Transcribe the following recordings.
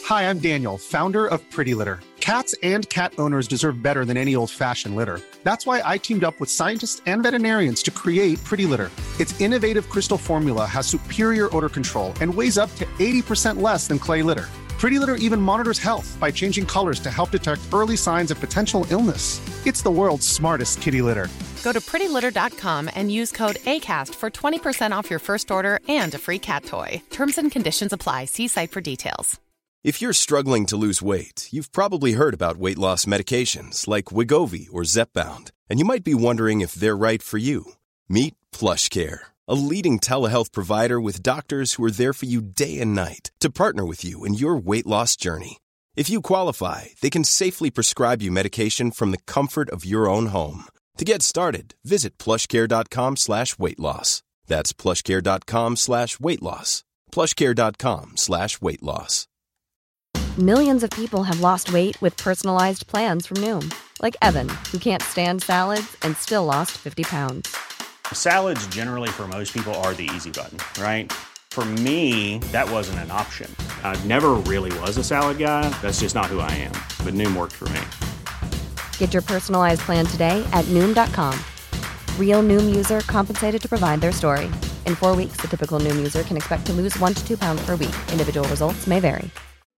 Hi, I'm Daniel, founder of Pretty Litter. Cats and cat owners deserve better than any old-fashioned litter. That's why I teamed up with scientists and veterinarians to create Pretty Litter. Its innovative crystal formula has superior odor control and weighs up to 80% less than clay litter. Pretty Litter even monitors health by changing colors to help detect early signs of potential illness. It's the world's smartest kitty litter. Go to prettylitter.com and use code ACAST for 20% off your first order and a free cat toy. Terms and conditions apply. See site for details. If you're struggling to lose weight, you've probably heard about weight loss medications like Wegovy or Zepbound, and you might be wondering if they're right for you. Meet PlushCare, a leading telehealth provider with doctors who are there for you day and night to partner with you in your weight loss journey. If you qualify, they can safely prescribe you medication from the comfort of your own home. To get started, visit plushcare.com/weightloss. That's plushcare.com/weightloss. plushcare.com/weightloss. Millions of people have lost weight with personalized plans from Noom. Like Evan, who can't stand salads and still lost 50 pounds. Salads generally for most people are the easy button, right? For me, that wasn't an option. I never really was a salad guy. That's just not who I am. But Noom worked for me. Get your personalized plan today at Noom.com. Real Noom user compensated to provide their story. In 4 weeks, the typical Noom user can expect to lose 1 to 2 pounds per week. Individual results may vary.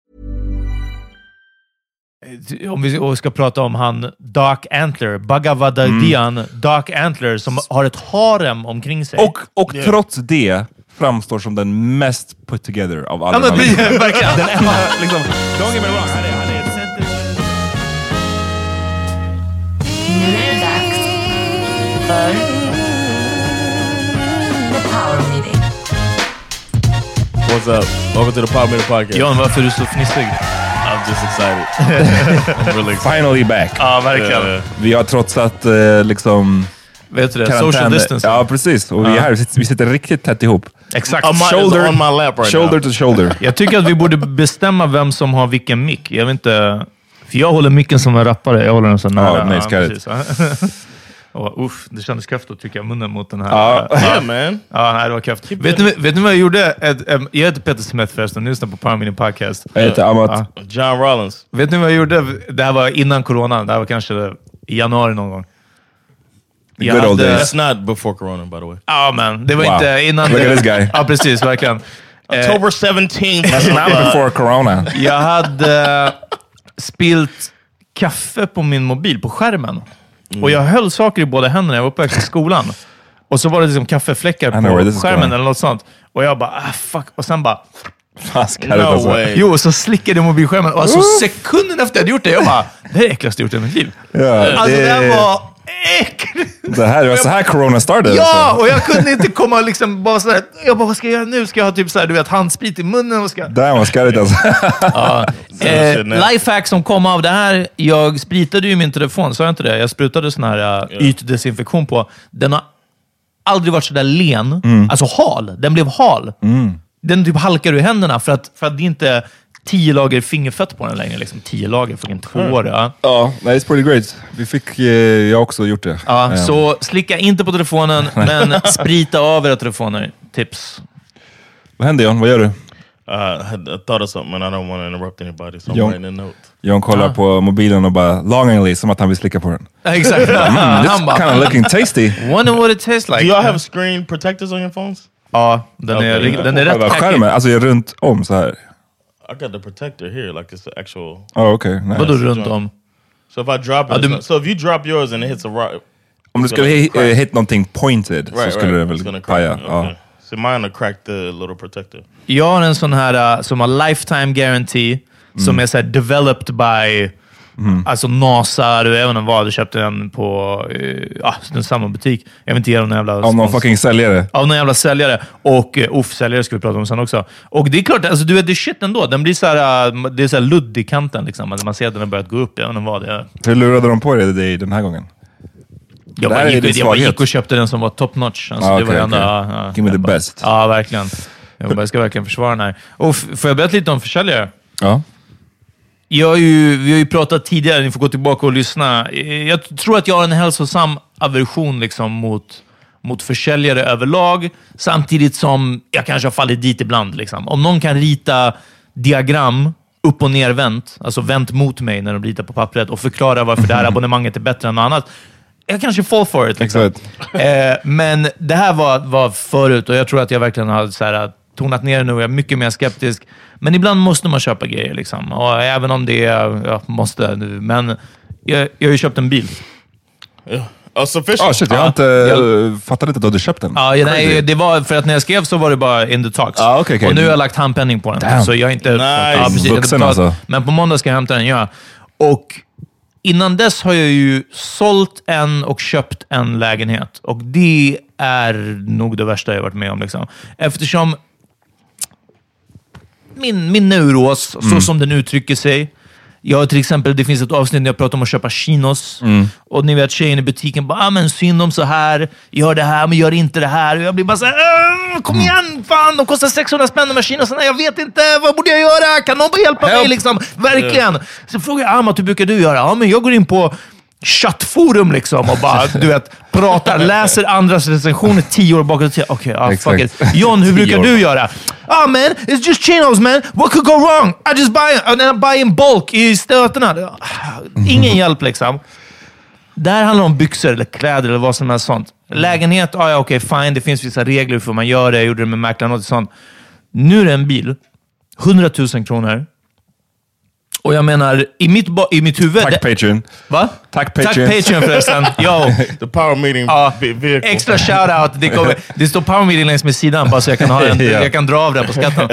Om vi ska prata om han Dark Antler, Bhagavadgyan Dark Antler, som har ett harem omkring sig. Och trots det framstår som den mest put together av alla. Ja, men verkligen. Den är liksom, don't get me wrong, han är ett center. Nu är det dags för The Power Meeting. What's up? Welcome to the Power Meeting Podcast. John, varför är du så fnissig? I'm just excited. I'm really excited. Finally back. Ja, verkligen. Vi har trotsat liksom... Vet du det? Social distance. Ja, precis. Och vi är här. Vi sitter riktigt tätt ihop. Exakt. Shoulder on my lap right shoulder now. to shoulder. Jag tycker att vi borde bestämma vem som har vilken mick. Jag vet inte... För jag håller micken som en rappare. Jag håller den så nära. Ja, nej, skarrigt. Det kändes köft att trycka munnen mot den här. Yeah, man. Ja, nej, det var köft. Vet ni vad jag gjorde? Jag heter Peter Smith förresten. Nu lyssnar på Power Meeting Podcast. Jag heter Amat. John Rollins. Vet ni vad jag gjorde? Det här var innan corona. Det här var kanske i januari någon gång. Good old days. That's not before corona, by the way. Ja, men det var inte innan... Look at this guy. Ja, precis. Verkligen. October 17th. That's not before corona. Jag hade spilt kaffe på min mobil, på skärmen. Och jag höll saker i båda händerna när jag var på väg till skolan. Och så var det liksom kaffefläckar på skärmen eller något sånt. Och jag bara, fuck. Och sen bara... No way. Jo, så slickade jag mobilskärmen. Och alltså sekunden efter jag hade gjort det, jag bara, det är det äckligaste jag gjort i mitt liv. Ja, alltså det var äckligt. Det här var så här corona started. Ja, och jag kunde inte komma liksom bara sådär. Jag bara, vad ska jag göra nu? Ska jag ha typ såhär, du vet, handsprit i munnen? Vad ska jag... Det var skarrigt alltså. Lifehack som kom av det här. Jag spritade ju min telefon, sa jag inte det? Jag sprutade sån här ytdesinfektion på. Den har aldrig varit så där len. Alltså hal. Den blev hal. Den typ halkar ur händerna för att det inte 10 lager fingerfett på den längre. Liksom 10 lager, fucking 2 år. Ja, it's pretty great. Vi fick, jag också gjort det. Ja, så slicka inte på telefonen, men sprita av era telefoner. Tips. Vad händer, John? Vad gör du? I thought of something and I don't want to interrupt anybody, so I'm writing a note. John kollar på mobilen och bara longingly, som att han vill slicka på den. Exakt. This kind of looking tasty. Wonder what it tastes like. Do y'all have screen protectors on your phones? Ja, den är rätt skärmen, alltså jag runt om så här. I got the protector here, like it's the actual... Oh, okay. Nice. Vadå runt om? So if I drop it, so if you drop yours and it hits a rock... Om du skulle hit någonting pointed så skulle det väl paja. Okay. So mine will crack the little protector. Jag har en sån här som har lifetime guarantee som är så här developed by alltså NASA, du även vad du köpte den på den samma butik. Jag vet inte ge någon jävla... Av någon fucking säljare. Av någon jävla säljare. Och säljare ska vi prata om sen också. Och det är klart, alltså du vet, det är shit ändå. Den blir så här, det är så här ludd i kanten liksom. Man ser att den har börjat gå upp. Jag vet inte vad det är. Hur lurade de på dig den här gången? Jag gick och köpte den som var top notch. Alltså, det var enda, give me the best. Ja, verkligen. Jag ska verkligen försvara den här. Och får jag berätta lite om försäljare? Ja. Vi har ju pratat tidigare, ni får gå tillbaka och lyssna. Jag tror att jag har en hälsosam aversion liksom mot försäljare överlag, samtidigt som jag kanske har fallit dit ibland. Liksom. Om någon kan rita diagram upp- och nervänt, alltså vänt mot mig när de ritar på pappret och förklarar varför det här abonnemanget är bättre än något annat. Jag kanske fall for it. Liksom. Men det här var förut och jag tror att jag verkligen har så här, tonat ner nu och jag är mycket mer skeptisk. Men ibland måste man köpa grejer. Liksom. Och även om det är, jag måste nu. Men jag har ju köpt en bil. Yeah. Shit, jag har inte fattat inte att du hade köpt den. Nej, det var för att när jag skrev så var det bara in the talks. Okay. Och nu har jag lagt handpenning på den. Damn. Så jag är inte... Nice. Vuxen alltså. Men på måndag ska jag hämta den, Och innan dess har jag ju sålt en och köpt en lägenhet. Och det är nog det värsta jag varit med om. Liksom. Eftersom min neuros, så som den uttrycker sig. Jag till exempel, det finns ett avsnitt där jag pratar om att köpa chinos. Och ni vet, tjejen i butiken bara, men synd om så här. Gör det här, men gör inte det här. Och jag blir bara så här, kom igen, fan, de kostar 600 spänn de här chinosarna. Jag vet inte, vad borde jag göra? Kan någon bara hjälpa mig liksom? Verkligen. Så frågar jag, Amat, hur brukar du göra? Ja, men jag går in på chattforum liksom och bara, du vet, pratar, läser andras recensioner 10 år bakåt. Okej, fuck it. John, hur brukar du göra? Man, it's just chinos, man. What could go wrong? I just buy in bulk i stöterna. Ingen hjälp liksom. Där handlar det om byxor eller kläder eller vad som helst sånt. Lägenhet, okej, fine. Det finns vissa regler för hur man gör det. Jag gjorde det med mäklaren och sånt. Nu är det en bil. 100 000 kronor. Och jag menar, i mitt huvud... Tack Patreon. Va? Tack Patreon. Tack Patreon förresten. Yo. The power meeting vehicle. Extra shout-out. Det står power meeting längs med sidan, bara så jag kan, jag kan dra av det på skatten.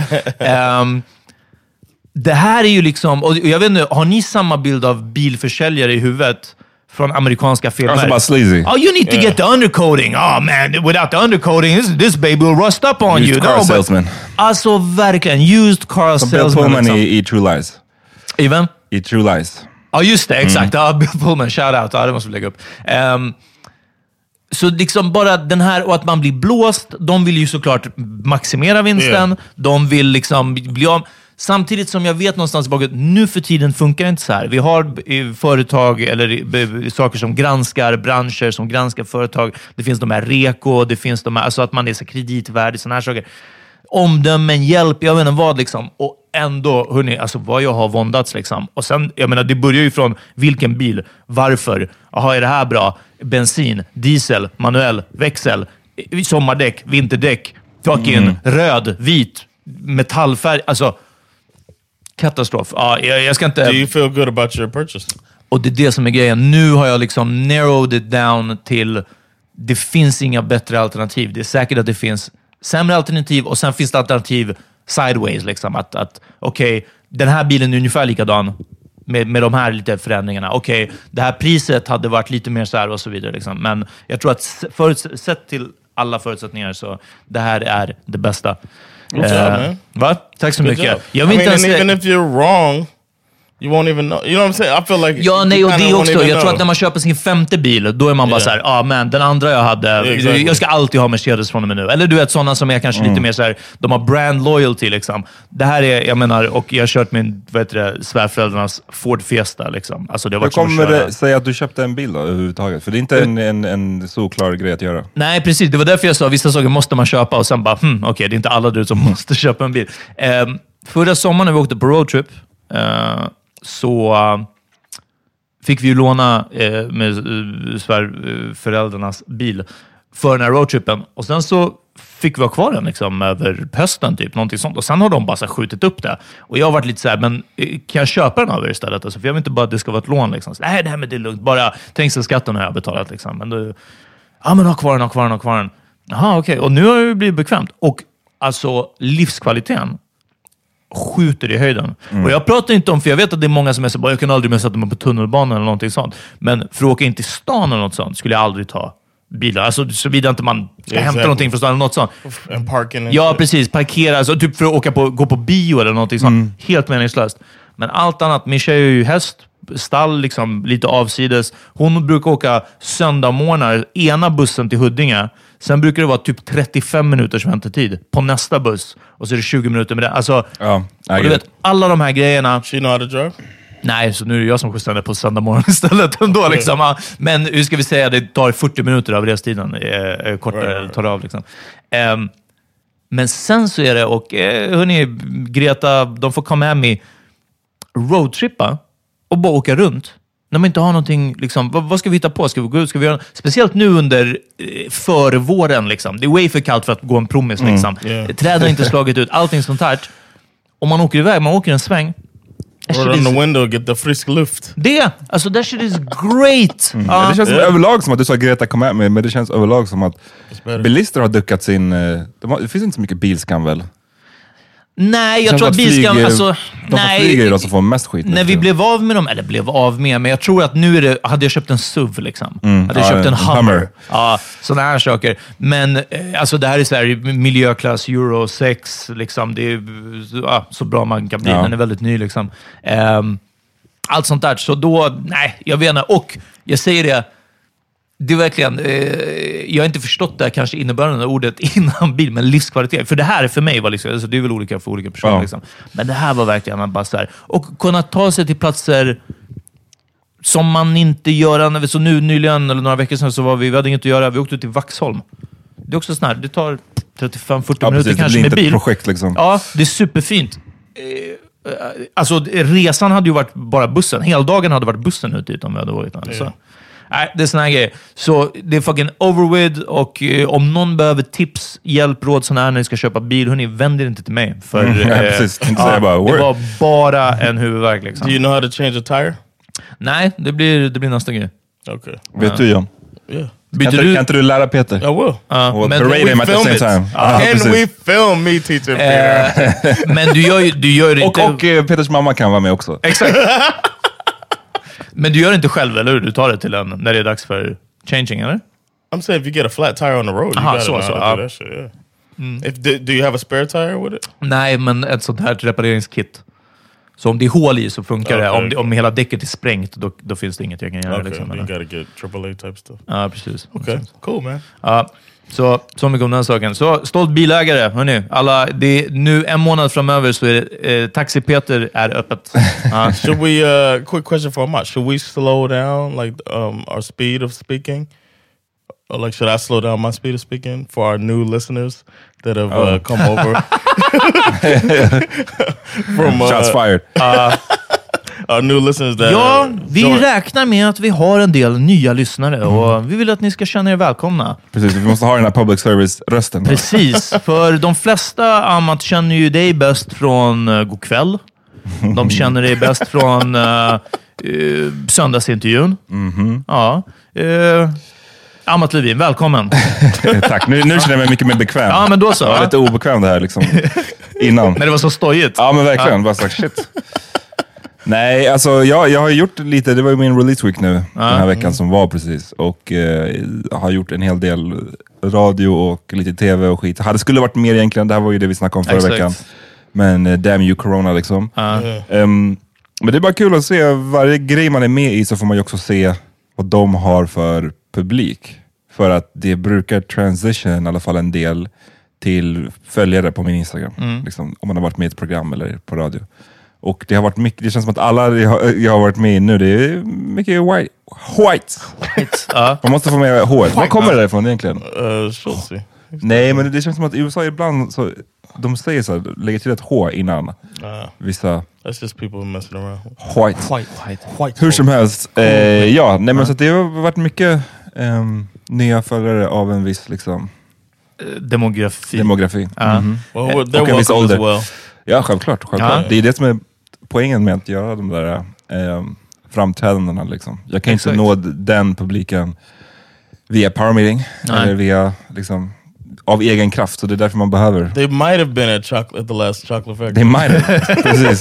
Det här är ju liksom... Och jag vet inte, har ni samma bild av bilförsäljare i huvudet från amerikanska filmer? Alltså bara sleazy. Oh, you need to get the undercoating. Oh man, without the undercoating, this baby will rust up on used you. Car salesman. Alltså verkligen, used car Som salesman. Bill Pullman liksom. i True Lies. Even? I True Lies. Ja, just det. Exakt. Bill Pullman, shout-out. Det måste vi lägga upp. Så liksom bara den här, och att man blir blåst, de vill ju såklart maximera vinsten. De vill liksom bli av. Samtidigt som jag vet någonstans bakåt, nu för tiden funkar det inte så här. Vi har företag eller saker som granskar branscher, som granskar företag. Det finns de här reko, det finns de här, alltså att man är så kreditvärdig, såna här saker. Omdömen, hjälp, jag vet inte vad liksom. Och ändå, hörni, alltså vad jag har våndats liksom. Och sen, jag menar, det börjar ju från vilken bil, varför, jaha, är det här bra? Bensin, diesel, manuell, växel, sommardäck, vinterdäck, fucking röd, vit, metallfärg, alltså katastrof. Ja, jag ska inte... Do you feel good about your purchase? Och det är det som är grejen. Nu har jag liksom narrowed it down till det finns inga bättre alternativ. Det är säkert att det finns sämre alternativ och sen finns det alternativ sideways. Liksom. Att okej, den här bilen är ungefär likadan med de här lite förändringarna. Okej, det här priset hade varit lite mer så här och så vidare. Liksom. Men jag tror att sett till alla förutsättningar så det här är det bästa. Va? Tack så mycket. Jag vill inte ens... even if you're wrong, you won't even know. You know what I'm saying? I feel like... Ja, nej, och det också. Jag tror att när man köper sin 5:e bil, då är man bara så här, men den andra jag hade, exactly. Jag ska alltid ha Mercedes från och med nu. Eller du vet, sådana som är kanske lite mer så här, de har brand loyalty liksom. Det här är, jag menar, och jag har kört min, svärföräldrarnas Ford Fiesta liksom. Alltså, det har varit. Hur kommer det sig att du köpte en bil då, överhuvudtaget? För det är inte en så klar grej att göra. Nej, precis. Det var därför jag sa, vissa saker måste man köpa och sen bara, okej, det är inte alla du som måste köpa en bil. Förra sommaren när vi åkte på roadtrip, så fick vi ju låna med svärföräldrarnas bil för den här roadtrippen. Och sen så fick vi ha kvar den liksom, över hösten, typ, någonting sånt. Och sen har de bara så skjutit upp det. Och jag har varit lite så här, men kan jag köpa den av er istället? Alltså, för jag vill inte bara att det ska vara ett lån. Liksom. Så, nej, det här med det är lugnt. Bara trängselskatten har jag betalat. Liksom. Men då, men ha kvar den. Jaha, okej. Och nu har det blivit bekvämt. Och alltså livskvaliteten skjuter i höjden. Och jag pratar inte om, för jag vet att det är många som är så, jag kan aldrig mer sätta mig på tunnelbanan eller någonting sånt. Men för att åka in till stan eller något sånt skulle jag aldrig ta bilar. Alltså såvida inte man hämtar någonting från stan eller något sånt. Ja, precis. Parkera. Alltså, typ för att gå på bio eller någonting sånt. Helt meningslöst. Men allt annat. Min tjej är ju häst. Stall liksom lite avsides. Hon brukar åka söndagmorgnar, ena bussen till Huddinge. Sen brukar det vara typ 35 minuters väntetid på nästa buss. Och så är det 20 minuter med det. Alltså, och du vet, alla de här grejerna. She know how to drive? Nej, så nu är det jag som skjutsar henne på söndag morgon istället. Ändå, liksom. Men hur ska vi säga, det tar 40 minuter av restiden. Kortare tar av. Liksom. Men sen så är det, och hörni, Greta, de får komma hem i roadtrippa och bara åka runt. När man inte har någonting, liksom, vad ska vi hitta på? Ska vi gå ut? Ska vi göra? Speciellt nu under förvåren, liksom. Det är way för kallt för att gå en promis, liksom. Träden har inte slagit ut, allting sånt här. Om man åker iväg, man åker en sväng. Or on the window, get the frisk luft. Alltså that shit is great. Det känns som överlag som att du sa Greta kom med mig, men det känns överlag som att bilister har duckat sin... Det finns inte så mycket bilskam väl? Nej, jag tror att bilskam... De flyger är de som får mest skit. När vi blev av med dem, eller blev av med, men jag tror att nu är det... Hade jag köpt en SUV liksom. Hade jag köpt en Hummer. Ja, sådana här saker. Men alltså det här är så här miljöklass Euro 6 liksom. Det är så bra man kan bli. Den är väldigt ny liksom. Allt sånt där. Så då, nej, jag vet inte. Och jag säger det, det är verkligen, jag har inte förstått det kanske innebörden av ordet innan bil, men livskvalitet. För det här för mig var liksom, alltså det är väl olika för olika personer liksom. Men det här var verkligen bara så här. Och kunna ta sig till platser som man inte gör. Så nu nyligen, eller några veckor sedan, så var vi hade inget att göra. Vi åkte till Vaxholm. Det är också sån här, det tar 35-40 minuter kanske med bil. Projekt, liksom. Ja, det är superfint. Alltså resan hade ju varit bara bussen. Hela dagen hade varit bussen ut dit om vi hade varit där. Så. Nej, det är såna här grejer. Så det är fucking over with. Och om någon behöver tips, hjälp, råd såna här när ni ska köpa bil, hörni, vänd er inte till mig. För precis. det var bara en huvudvärk liksom. Do you know how to change a tire? Nej, det blir nästa grej. Okay. Vet du, John? Yeah. Kan inte du lära Peter? I will. Och parade him at the same time. And we film me teaching Peter. Men du gör det inte... Och Peters mamma kan vara med också. Exakt. Men du gör det inte själv, eller hur? Du tar det till en när det är dags för changing, eller? I'm saying if you get a flat tire on the road, you gotta know how to do that shit, yeah. Do you have a spare tire with it? Nej, men ett sånt här repareringskit. Så om det är hål i så funkar det. Om hela däcket är sprängt, då finns det inget jag kan göra. Okay, liksom, you gotta get AAA type stuff. Ja, precis. Okay, cool man. Så mycket om den saken. Så stolt bilägare, hörni. Alla, det är nu en månad framöver så är det, Taxi Peter är öppet. Should we, quick question for Amat, should we slow down like our speed of speaking? Or like should I slow down my speed of speaking for our new listeners that have come over? From, shots fired. Our new listeners that vi räknar med att vi har en del nya lyssnare och vi vill att ni ska känna er välkomna. Precis, vi måste ha den här public service-rösten. Precis, för de flesta Amat känner ju dig bäst från God kväll. De känner dig bäst från söndagsintervjun. Ja. Amat Levin, välkommen. Tack, nu känner jag mig mycket mer bekväm. Ja, men då så. Jag var lite obekväm det här liksom innan. Men det var så stojigt. Ja, men verkligen. Bara sagt shit. Nej, alltså jag har gjort lite, det var ju min release week nu den här veckan som var precis. Och har gjort en hel del radio och lite tv och skit. Det skulle varit mer egentligen, det här var ju det vi snackade om förra veckan. Men damn you corona liksom. Men det är bara kul att se, varje grej man är med i så får man ju också se vad de har för publik. För att det brukar transition i alla fall en del till följare på min Instagram. Liksom, om man har varit med i ett program eller på radio. Och det har varit mycket, det känns som att alla jag har varit med i nu, det är mycket white. Man måste få med H. Var kommer det ifrån egentligen? Nej, men det känns som att i USA ibland så, de säger så här, lägger till ett H innan vissa. That's just people messing around. White. Hur som helst. Ja, nej men så det har varit mycket nya följare av en viss liksom demografi. Well, och en viss ålder. Well. Ja, självklart. Det är det som är poängen med att göra de där framträdandena liksom. Jag kan inte nå den publiken via power meeting eller via liksom av egen kraft, så det är därför man behöver. They might have been at the last chocolate factory. They might have. Precis.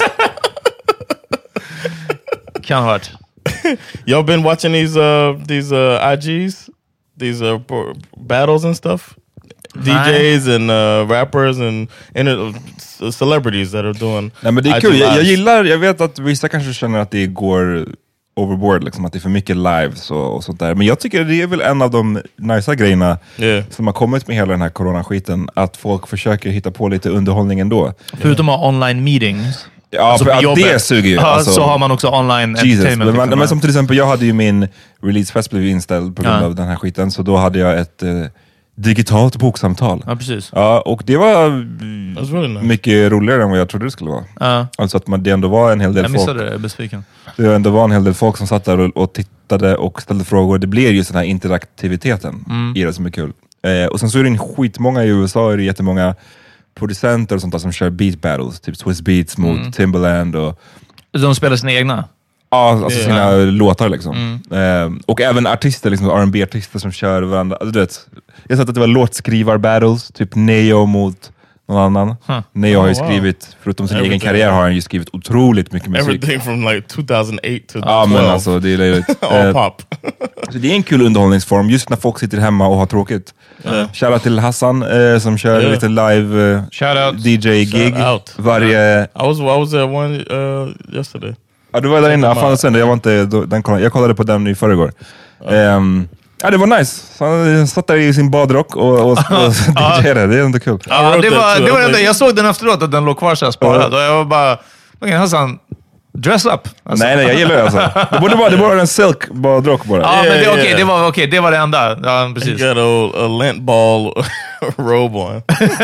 Kan ha varit. Y'all been watching these IGs, these battles and stuff. DJs and rappers and celebrities that are doing. Nej, men det är kul. Jag vet att vissa kanske känner att det går overboard, liksom, att det är för mycket lives och sånt där. Men jag tycker det är väl en av de nice grejerna som har kommit med hela den här coronaskiten, att folk försöker hitta på lite underhållning ändå. Förutom att ha online meetings. Ja, alltså, det suger ju. Alltså, så har man också online entertainment. Men som till exempel, jag hade ju min releasefest blev inställd på grund av den här skiten. Så då hade jag ett digitalt boksamtal. Ja, precis. Ja, och det var really nice. mycket roligare än vad jag trodde det skulle vara. Alltså att det ändå var en hel del folk. Jag missade det, jag är besviken. Det ändå var en hel del folk som satt där och tittade och ställde frågor. Det blir ju den här interaktiviteten i det som är kul. Och sen så är det skitmånga i USA, är det jättemånga producenter och sånt där som kör beat battles. Typ Swiss Beats mot Timbaland. Och de spelar sina egna? Ja, alltså sina låtar liksom. Och även artister, liksom R&B-artister som kör varandra. Alltså, du vet, jag har sett att det var låtskrivar-battles, typ Neo mot någon annan. Neo har ju skrivit, förutom sin egen karriär har han ju skrivit otroligt mycket musik. Everything from like 2008 to 2012. Ja, men alltså det är löjligt. All pop. Så det är en kul underhållningsform, just när folk sitter hemma och har tråkigt. Shoutout till Hassan som kör lite live DJ-gig varje... I was there one yesterday. Ja, du var där inne. Jag kollade på den i förrgår. Ja, det var nice. Så han satt där i sin badrock och DJade. Det är inte kul. Ja, det var det enda. Jag såg den efteråt att den låg kvar så här sparad. Och jag var bara, Hassan, dress up. Alltså. Nej, jag gillar det alltså. Det borde vara en silk badrock bara. Ja, men det var det enda. Ja, precis. You got a lint ball robe on.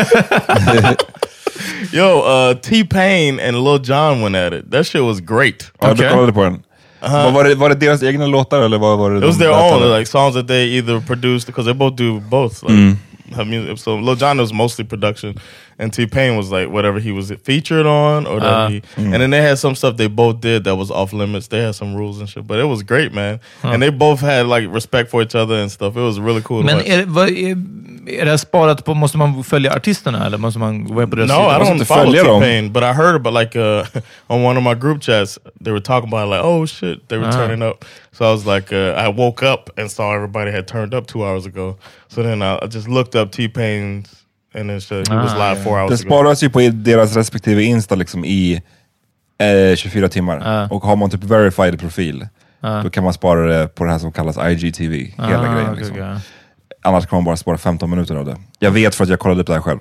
Yo, T-Pain and Lil Jon went at it. That shit was great. Ja, du kollade på den. Var det deras egna låtar eller var det? It was their own, like songs that they either produced, because they both do both. Like, have music. So Lil Jon was mostly production, and T-Pain was like whatever he was featured on, or and then they had some stuff they both did that was off limits. They had some rules and shit, but it was great, man. And they both had like respect for each other and stuff. It was really cool. Men är det sparat på, måste man följa artisterna eller måste man gå på deras sida? No, I don't follow T-Pain, but I heard about like on one of my group chats, they were talking about like, oh shit, they were turning up. So I was like, I woke up and saw everybody had turned up 2 hours ago. So then I just looked up T-Pain's and then he was live 4 hours ago. Det sparas ju på deras respektive Insta liksom i 24 timmar. Och har man typ verified profil, då kan man spara det på det här som kallas IGTV. Hela grejen liksom. Okay. Annars kan man bara spara 15 minuter av det. Jag vet för att jag kollade upp det här själv.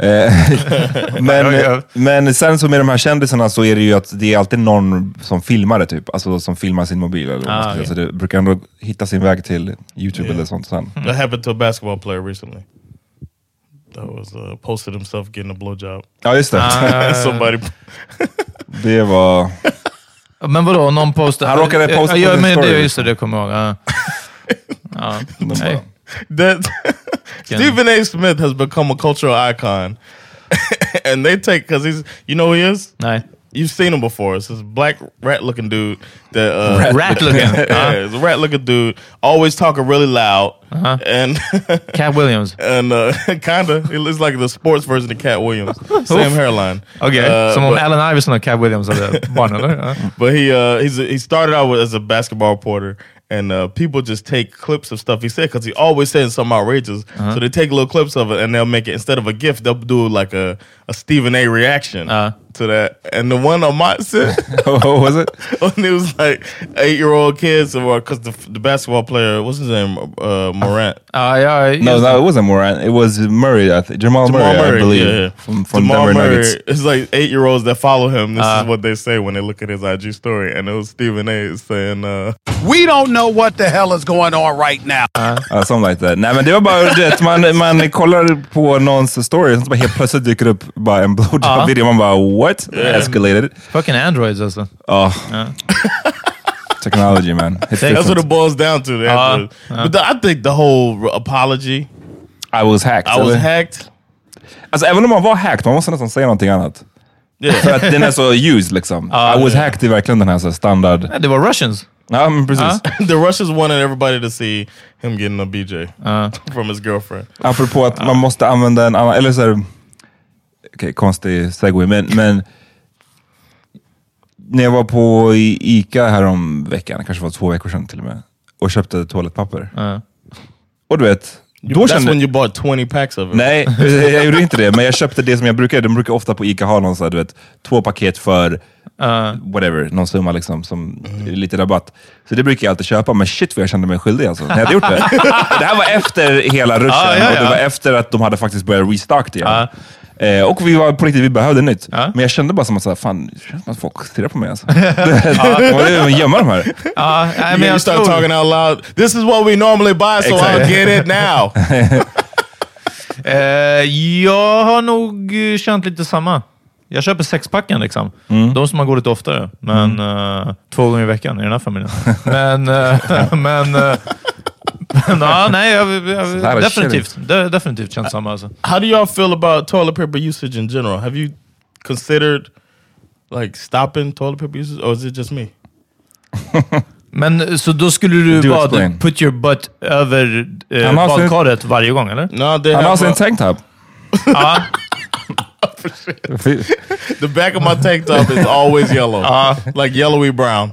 Men sen så med de här kändisarna så är det ju att det är alltid någon som filmar det typ. Alltså som filmar sin mobil. Eller så det brukar ändå hitta sin väg till YouTube eller sånt sen. That happened to a basketball player recently. That was posted himself getting a blowjob. Ja, just det. Somebody. Det var... Men vadå, någon postade... Han råkade posta på sin story. Just det kommer jag ihåg. Stephen A. Smith has become a cultural icon. And they take, because he's, you know who he is? No. You've seen him before. It's this black rat-looking dude. That, rat-looking? Yeah, it's a rat-looking dude. Always talking really loud. And Cat Williams. And kind of. He looks like the sports version of Cat Williams. Same hairline. Okay. Som om Allen Iverson och Cat Williams hade barn, eller? But he started out as a basketball reporter. And people just take clips of stuff he said, because he always saying something outrageous. So they take little clips of it and they'll make it, instead of a GIF, they'll do like a Stephen A. reaction to that. And the one on my set, what was it? And it was like 8-year-old kids, because the basketball player, what's his name? Morant. No, it wasn't Morant. It was Murray, I think. Jamal Murray, I believe. Yeah. From Denver Nuggets. It's like 8-year-olds that follow him. This is what they say when they look at his IG story. And it was Stephen A. saying, we don't know what the hell is going on right now. Something like that. Nej, men det var bara det. Man kollar på någons story och så bara helt plötsligt dyker upp bara en blowjob-video. Man bara, what? Escalated. Fucking androids alltså. Technology, man. That's what it boils down to. But I think the whole apology. I was hacked. Alltså även om man var hacked, man måste nästan säga någonting annat. För att den är så used liksom. I was hacked är verkligen den här så standard. Det var Russians. Ja, men precis. The Russians wanted everybody to see him getting a BJ from his girlfriend. Apropå att man måste använda en annan, eller så här, okej, konstig segway, men när jag var på Ica här om veckan, kanske var 2 veckor sedan till och med, och köpte toalettpapper. Och du vet, that's when you bought 20 packs of it. Nej, jag gjorde inte det, men jag köpte det som jag brukar. De brukar ofta på Ica ha någon så här, du vet, 2 paket för whatever, någon summa liksom, som lite rabatt. Så det brukar jag alltid köpa, men shit vad jag kände mig skyldig alltså, när jag hade gjort det. Det här var efter hela ruschen, och det var efter att de hade faktiskt börjat restock igen. Och vi var på riktigt, vi behövde nytt. Men jag kände bara som att fan, det känns som att folk stirrar på mig alltså. Man gömmer de här. You start talking out loud. This is what we normally buy, so I'll get it now. Jag har nog känt lite samma. Jag köper 6-packen liksom. De som man går lite oftare. Men 2 gånger i veckan i den här familjen. Definitivt känns samma alltså. How do y'all feel about toilet paper usage in general? Have you considered like stopping toilet paper usage, or is it just me? Men så då skulle du bara put your butt över badkaret varje gång, eller? No, they have also in tank top. The back of my tank top is always yellow, like yellowy brown.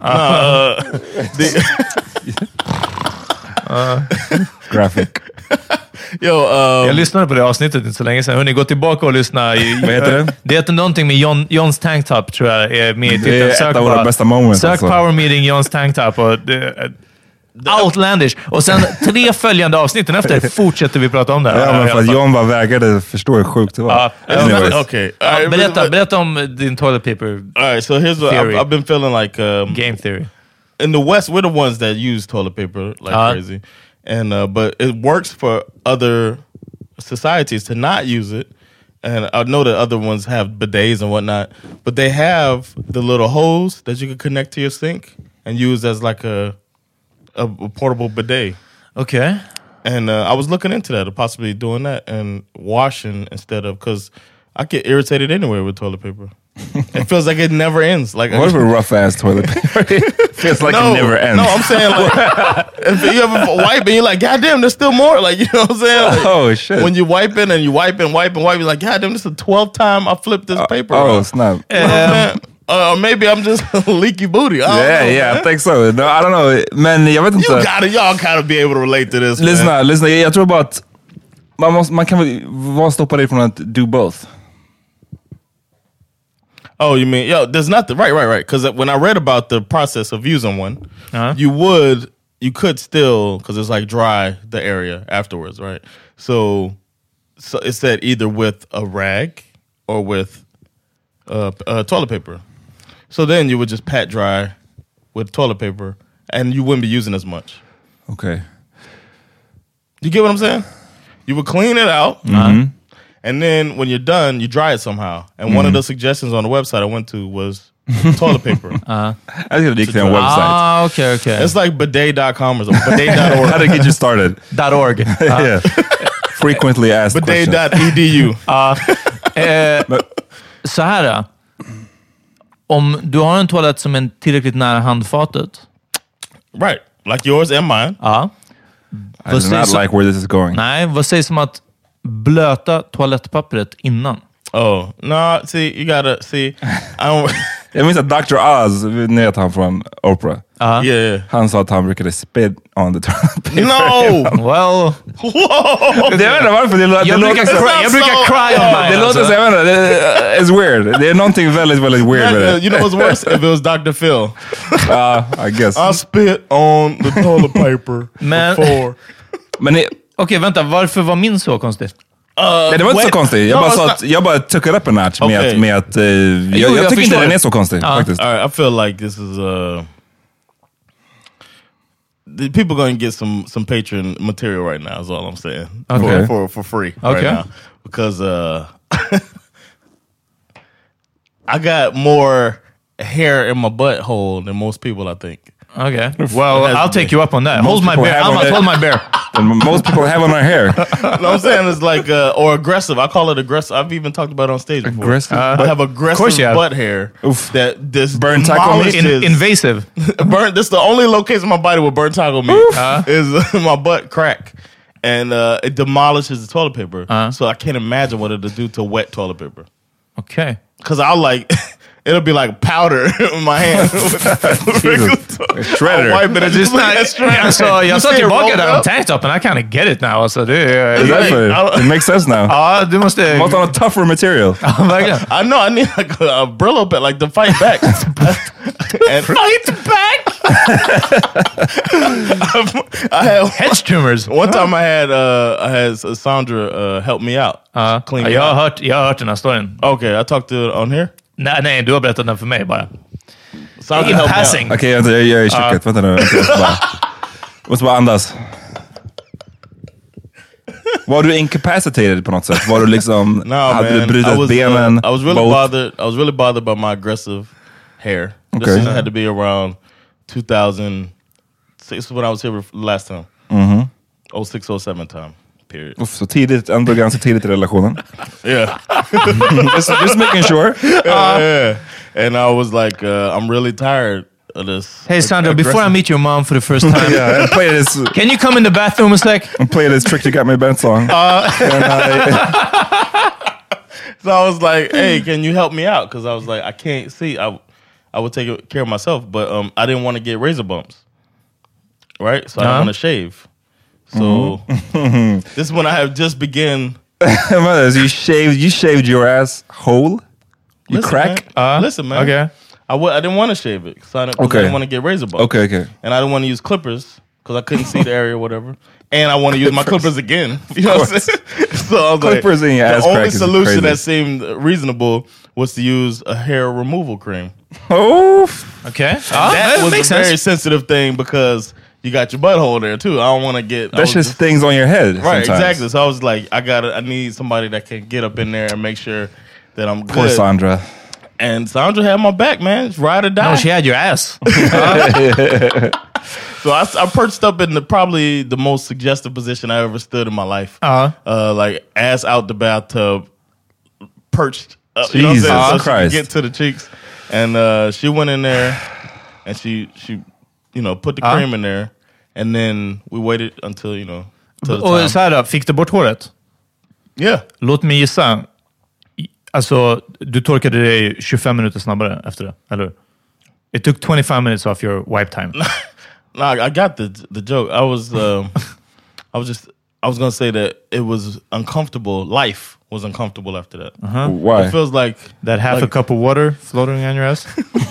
Graphic. Jag lyssnade på det avsnittet inte så länge sedan. Hörrni, gå tillbaka och lyssna. Vad heter det? Det heter någonting med Johns Tank Top, tror jag. Är med i det är ett av våra bästa moments. Sök Power Meeting Johns Tank Top. Och outlandish. Och sen 3 följande avsnitten efter fortsätter vi prata om det. Ja, men för att John vägrade förstå hur sjukt det var. Okay. Berätta om din toilet paper. All right, so here's what I've been feeling like. Game theory. In the West, we're the ones that use toilet paper like crazy. And but it works for other societies to not use it. And I know that other ones have bidets and whatnot, but they have the little hose that you can connect to your sink and use as like a portable bidet. Okay. And I was looking into that, of possibly doing that and washing instead of, because I get irritated anyway with toilet paper. It feels like it never ends. Like what if a rough ass toilet paper? It feels like it never ends. No, I'm saying like if you ever wipe and you're like, God damn, there's still more. Like, you know what I'm saying? Like, oh shit! When you wipe it and you wipe and wipe and wipe, you're like, God damn, this is the 12th time I flipped this paper. Oh snap! Maybe I'm just leaky booty. I think so. No, I don't know. Men jag vet inte. Y'all kind of be able to relate to this. Lyssna. Jag tror bara att man kan väl stoppa dig från att do both. Oh, you mean, there's nothing. Right. Because when I read about the process of using one, you could still, because it's like dry the area afterwards, right? So it said either with a rag or with toilet paper. So then you would just pat dry with toilet paper and you wouldn't be using as much. Okay. You get what I'm saying? You would clean it out. Mm-hmm. And then when you're done, you dry it somehow. And one of the suggestions on the website I went to was toilet paper. I think it's a website. Okay. It's like bidet.com or something. Bidet.org. How to get you started. .org. Yeah. Frequently asked bidet.edu. Så här. Om du har en toalett som är tillräckligt nära handfatet. Right. Like yours and mine. I do not like where this is going. Nej, vad sägs om att blöta toalettpappret innan? Oh, no, see, you gotta, see, I don't... Jag minns att Dr. Oz, ni vet han från Oprah. Yeah. Han sa att han brukade spit on the toilet paper. No! Well... Jag vet inte varför. Jag brukar cry on mine. Det låter så, jag vet inte, it's weird. Det är någonting väldigt, väldigt weird med det. You know what's worse? If it was Dr. Phil. I guess. I spit on the toilet paper before. Men okej, vänta. Varför var min så konstigt? Det var inte så konstigt. Jag bara took it up a notch med att jag tycker inte den är så konstig faktiskt. All right, I feel like this is the people going to get some Patreon material right now is all I'm saying. Okay. For free right now. Because I got more hair in my butthole than most people, I think. Okay. Well, I'll take you up on that. Hold my bear. I'm gonna hold my bear. And most people have on their hair. No, I'm saying it's like or aggressive. I call it aggressive. I've even talked about it on stage before. Aggressive. I have aggressive butt hair. Oof. That this burn taco meat. Invasive. This is the only location in my body with burn taco meat is my butt crack, and it demolishes the toilet paper. So I can't imagine what it'll do to wet toilet paper. Okay. Because I'll like. It'll be like powder in my hand. Shredder. Jag sa tillbaka där om tanktoppen. I kind of get it now. Alltså, it makes sense now. Du måste... Måste ha a tougher material. I know, I need like a Brillo pad, like to fight back. And fight back? I had hedge trimmers. One time I had Sandra help me out. Clean jag har hört den här storyn. Okay, I talked to her on here. Nej, du har berättat den för mig bara. In passing. Okej, jag är i köket. Vänta nu. Jag måste bara andas. Var du incapacitated på något sätt? Var du liksom... No, hade man. du brutit benen? I was really bothered by my aggressive hair. Okay. This had to be around 2006 when I was here last time. 06-07 time. Period. Så tidigt, ändå ganska tidigt i relationen. Yeah. just making sure. Yeah. And I was like, I'm really tired of this. Hey Sandra, before I meet your mom for the first time, and play this. Can you come in the bathroom a sec? And play this Trick to Get Me Bent song. So I was like, hey, can you help me out? Because I was like, I can't see. I would take care of myself, but I didn't want to get razor bumps. Right? So I didn't want to shave. So this is when I have just begun. So you shaved your ass whole? You crack? Listen, man. Okay. I didn't want to shave it. So I didn't want to get razor bumps. Okay. And I didn't want to use clippers because I couldn't see the area or whatever. And I want to use my clippers again. You know what I'm saying? So I was clippers like, in your ass the crack only is solution crazy. that seemed reasonable was to use a hair removal cream. Oh, okay. That was makes a very sense. sensitive thing because you got your butthole there too. I don't want to get that shit stings on your head. Right, sometimes. exactly. So I was like, I need somebody that can get up in there and make sure that I'm good. Poor Sandra. And Sandra had my back, man. It's ride or die. No, she had your ass. So I perched up in probably the most suggestive position I ever stood in my life. Like ass out the bathtub, perched up. You know what I'm saying? So she could get to the cheeks. And she went in there and she put the cream in there. And then we waited until, till the time. Och så här då, fick du bort håret? Yeah. Låt mig gissa. Alltså, du torkade dig 25 minuter snabbare efter det, eller? It took 25 minutes off your wipe time. No, I got the joke. I was gonna say that it was uncomfortable. Life was uncomfortable after that. Why? It feels like that half a cup of water floating on your ass.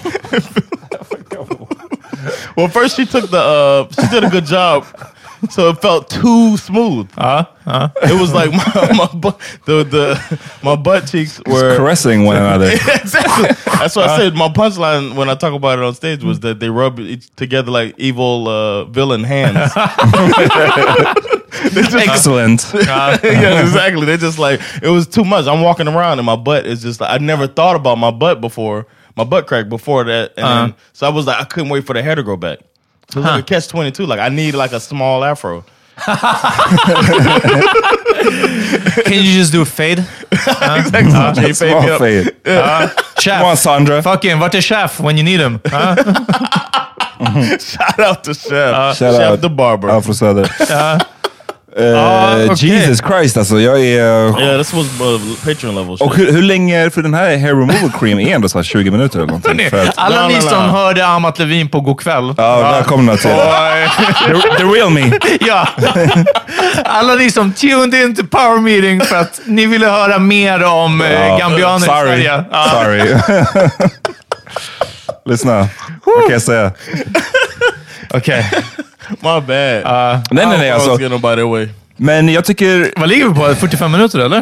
Well, first she took she did a good job. So it felt too smooth. It was like my butt cheeks were caressing one another. Exactly. That's what I said. My punchline when I talk about it on stage was that they rub together like evil villain hands. Excellent. Yeah, exactly. They just like it was too much. I'm walking around and my butt is just. I never thought about my butt before. My butt crack before that, and then, so I was like, I couldn't wait for the hair to grow back. So it's like a catch-22. Like I need like a small afro. Can you just do a fade? Exactly. Small fade. Chef. Come on, Sandra. Fucking, vart är Chef when you need him? Shout out to Chef. Shout Chef out. the barber. Afro Söder. Okay. Jesus Christ, alltså jag är... Yeah, this was Patreon level shit. Och hur länge, för den här hair removal cream är ändå så här 20 minuter eller någonting. För att, Alla ni som hörde Amat Levin på God kväll. välkomna till the real me. Ja. Alla ni som tuned in till Power Meeting för att ni ville höra mer om gambianer i Sverige. Sorry. Lyssna, vad kan jag säga? Okej. My bad. Nej, alltså. Get nobody away. Men jag tycker... Vad ligger vi på? 45 minuter eller?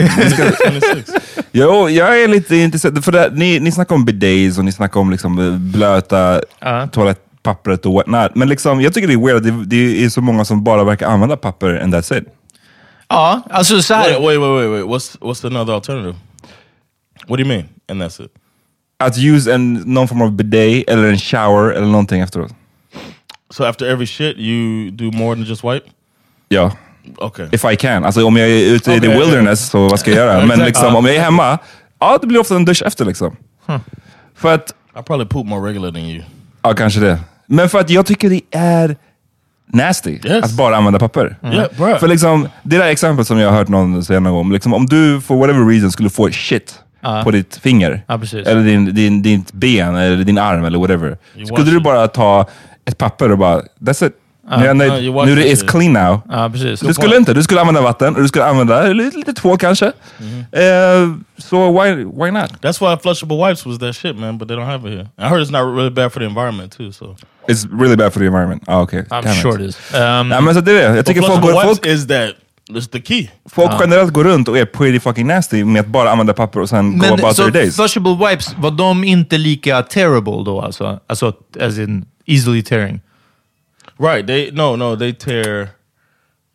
Jo, jag är lite intresserad. För det, ni snackar om bidets och ni snackar om liksom blöta toalettpappret och whatnot. Men liksom, jag tycker det är weird. Det är så många som bara verkar använda papper and that's it. Ja, alltså så här. Wait. What's another alternative? What do you mean? And that's it? Att use någon form av bidet eller en shower eller någonting efteråt. So after every shit you do more than just wipe? Ja. Okay. If I can. Alltså om jag är ute i the wilderness så vad ska jag göra? Men liksom om jag är hemma, det blir ofta en dusch efter liksom. För att... I probably poop more regular than you. Ja, kanske det. Men för att jag tycker det är nasty att bara använda papper. Yeah, för liksom, det där exempel som jag har hört någon säga någon gång, liksom, om du for whatever reason skulle få shit på ditt finger, eller ditt ben, eller din arm, eller whatever. Skulle du bara ta ett papper och bara, that's it. Nu det is clean now. Du skulle inte, du skulle använda vatten och du skulle använda lite tvål kanske. So why not? That's why flushable wipes was that shit, man, but they don't have it here. I heard it's not really bad for the environment too, so. It's really bad for the environment. Okay. I'm sure it is. Nej, men så det är det. Jag tycker folk is that that's the key. Folk generellt går runt och är pretty fucking nasty med att bara använda papper och sen go about their days. Men så flushable wipes, var de inte lika terrible då alltså? Alltså as in easily tearing? Right, they tear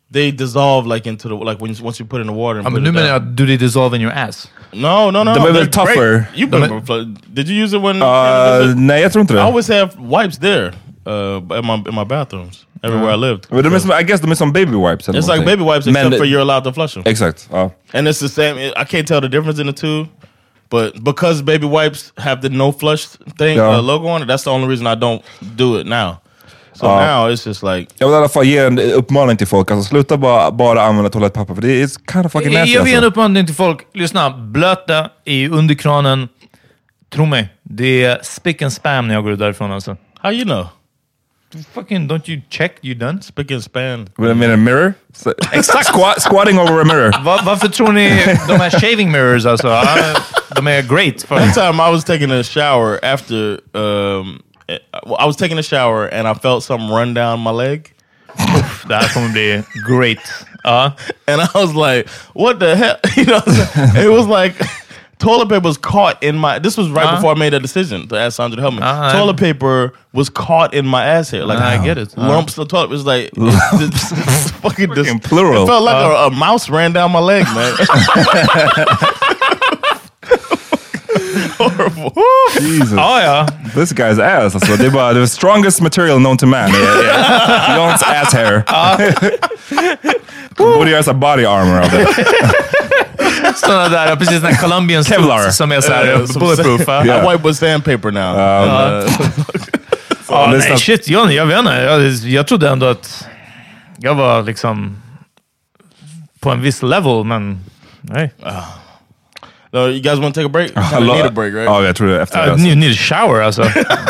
they dissolve like into the once you put it in the water. And men nu menar jag, do they dissolve in your ass? No. De är väl tougher. Did you use it when? Nej, jag tror inte det. I always have wipes there in my bathrooms everywhere I lived. I guess de är som baby wipes. It's like baby wipes except for you're allowed to flush them. Exakt. And it's the same. I can't tell the difference in the two. But because baby wipes have the no flush thing logo on it, that's the only reason I don't do it now. So now it's just like... Jag vill i alla fall ge en uppmaning till folk. Alltså sluta bara använda toalettpapper, för det är kind of fucking nasty. Jag vill ge en uppmaning till folk. Lyssna, blöta i underkranen. Tro mig, det är spick and spam när jag går därifrån alltså. How you know? Fucking, don't you check? You done? Spick and spam. Med en mirror? Exakt! Squatting over a mirror. Varför tror ni de här shaving mirrors alltså? De är great. One time I was taking a shower after... I was taking a shower and I felt something run down my leg. Det här kommer bli great. And I was like, what the hell? You know, it was like... Toilet paper was caught in my... This was right before I made a decision to ask Sandra to help me. Toilet paper was caught in my ass hair. Like, I get it. Lumps of toilet. It was like... fucking plural. It felt like a mouse ran down my leg, man. Horrible. Jesus. Ja. This guy's ass. Alltså, det är bara the strongest material known to man. John's ass hair. Borde göra så body armor av det. Sådana där, precis den Colombian Kevlar som är så här bulletproof. I wipe with sandpaper now. Nej, shit, jag vet inte. Jag trodde ändå att jag var liksom på en viss level, men nej. No, you guys want to take a break? I need a break, right? Ja, jag tror det efter det. You need a shower, alltså.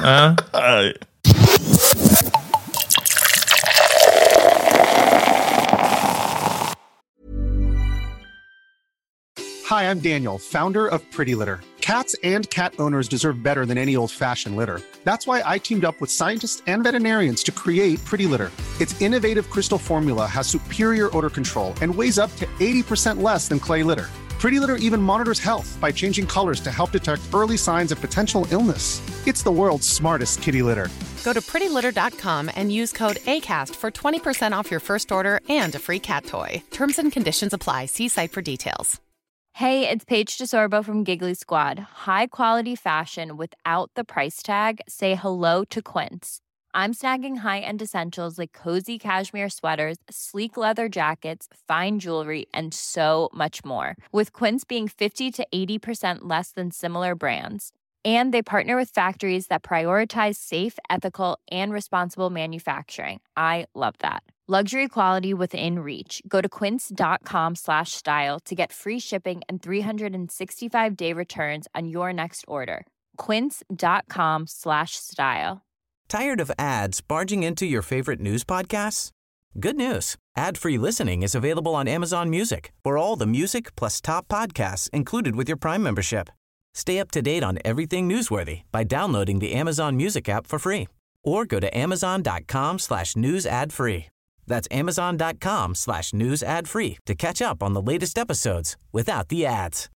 Hi, I'm Daniel, founder of Pretty Litter. Cats and cat owners deserve better than any old-fashioned litter. That's why I teamed up with scientists and veterinarians to create Pretty Litter. Its innovative crystal formula has superior odor control and weighs up to 80% less than clay litter. Pretty Litter even monitors health by changing colors to help detect early signs of potential illness. It's the world's smartest kitty litter. Go to prettylitter.com and use code ACAST for 20% off your first order and a free cat toy. Terms and conditions apply. See site for details. Hey, it's Paige DeSorbo from Giggly Squad. High quality fashion without the price tag. Say hello to Quince. I'm snagging high-end essentials like cozy cashmere sweaters, sleek leather jackets, fine jewelry, and so much more. With Quince being 50 to 80% less than similar brands. And they partner with factories that prioritize safe, ethical, and responsible manufacturing. I love that. Luxury quality within reach. Go to quince.com/style to get free shipping and 365-day returns on your next order. Quince.com/style. Tired of ads barging into your favorite news podcasts? Good news. Ad-free listening is available on Amazon Music for all the music plus top podcasts included with your Prime membership. Stay up to date on everything newsworthy by downloading the Amazon Music app for free or go to amazon.com/news ad free. That's amazon.com/news ad free to catch up on the latest episodes without the ads.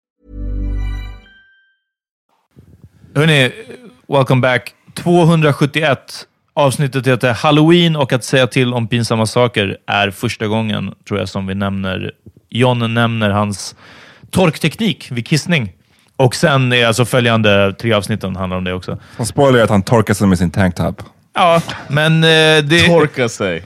Hörrni, welcome back. 271. Avsnittet heter Halloween och att säga till om pinsamma saker är första gången, tror jag, som vi nämner. John nämner hans torkteknik vid kissning. Och sen är alltså följande 3 avsnitten handlar om det också. Han spoilar att han torkar sig med sin tanktop. Ja, men det... Torka sig.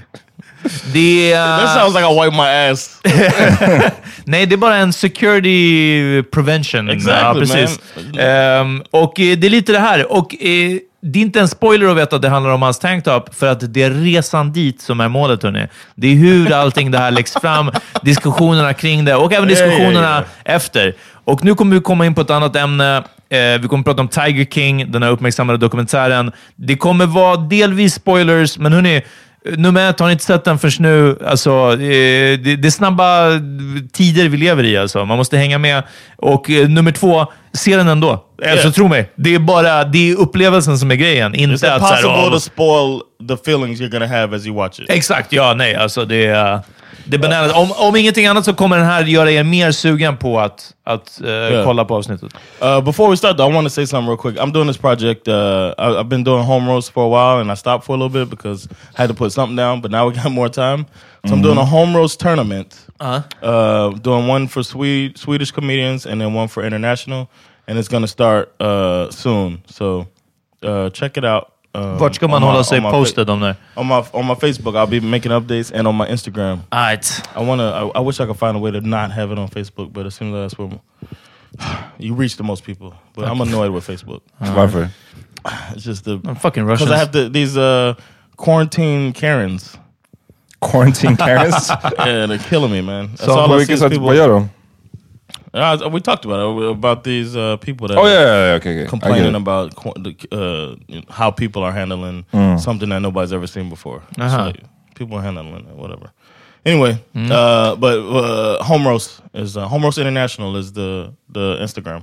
That sounds like I wipe my ass. Nej, det är bara en security prevention. Exactly, ja, precis. Och det är lite det här. Och det är inte en spoiler att veta att det handlar om hans tanktop, för att det är resan dit som är målet, hörni. Det är hur allting det här läggs fram, diskussionerna kring det och även diskussionerna efter. Och nu kommer vi komma in på ett annat ämne. Vi kommer prata om Tiger King, den här uppmärksammade dokumentären. Det kommer vara delvis spoilers, men hörni, nummer 1, har ni inte sett den först nu? Alltså, det är snabba tider vi lever i. Alltså. Man måste hänga med. Och nummer 2, se den ändå. Alltså, tro mig. Det är upplevelsen som är grejen. Inte It's att impossible to spoil the feelings you're gonna have as you watch it. Exakt, ja, nej. Alltså, det är... Det är bananas. Om ingenting annat så kommer den här göra er mer sugen på att kolla på avsnittet. Before we start though, I want to say something real quick. I'm doing this project. I've been doing home roast for a while and I stopped for a little bit because I had to put something down, but now we got more time. So I'm doing a home roast tournament. Doing one for Swedish comedians and then one for international. And it's going to start soon. So check it out. Vart ska man hålla sig posted om det? On my Facebook, I'll be making updates, and on my Instagram. Alright. I wish I could find a way to not have it on Facebook, but it seems like that's where you reach the most people. But I'm annoyed with Facebook. Varför? It's just I'm fucking Russians. Because I have these quarantine Karens. Quarantine Karens? Yeah, they're killing me, man. Så vad gör de? We talked about these people that okay. complaining about how people are handling something that nobody's ever seen before. So, like, people are handling it, whatever. Anyway, but Home Roast is Home Roast International is the Instagram.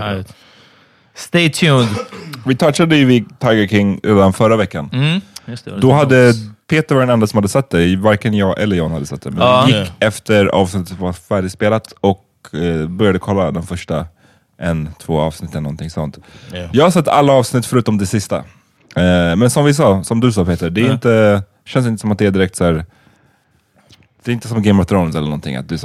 Stay tuned. Vi touchade ju vid Tiger King redan förra veckan. Just det, då hade Peter var den enda som hade sett det. Varken jag eller John hade sett det. Men gick efter avsnittet var färdigspelat och började kolla de första 1-2 avsnitten, någonting sånt. Jag har sett alla avsnitt förutom det sista. Men som du sa Peter, det är inte, känns inte som att det är direkt så här. Det är inte som Game of Thrones eller någonting att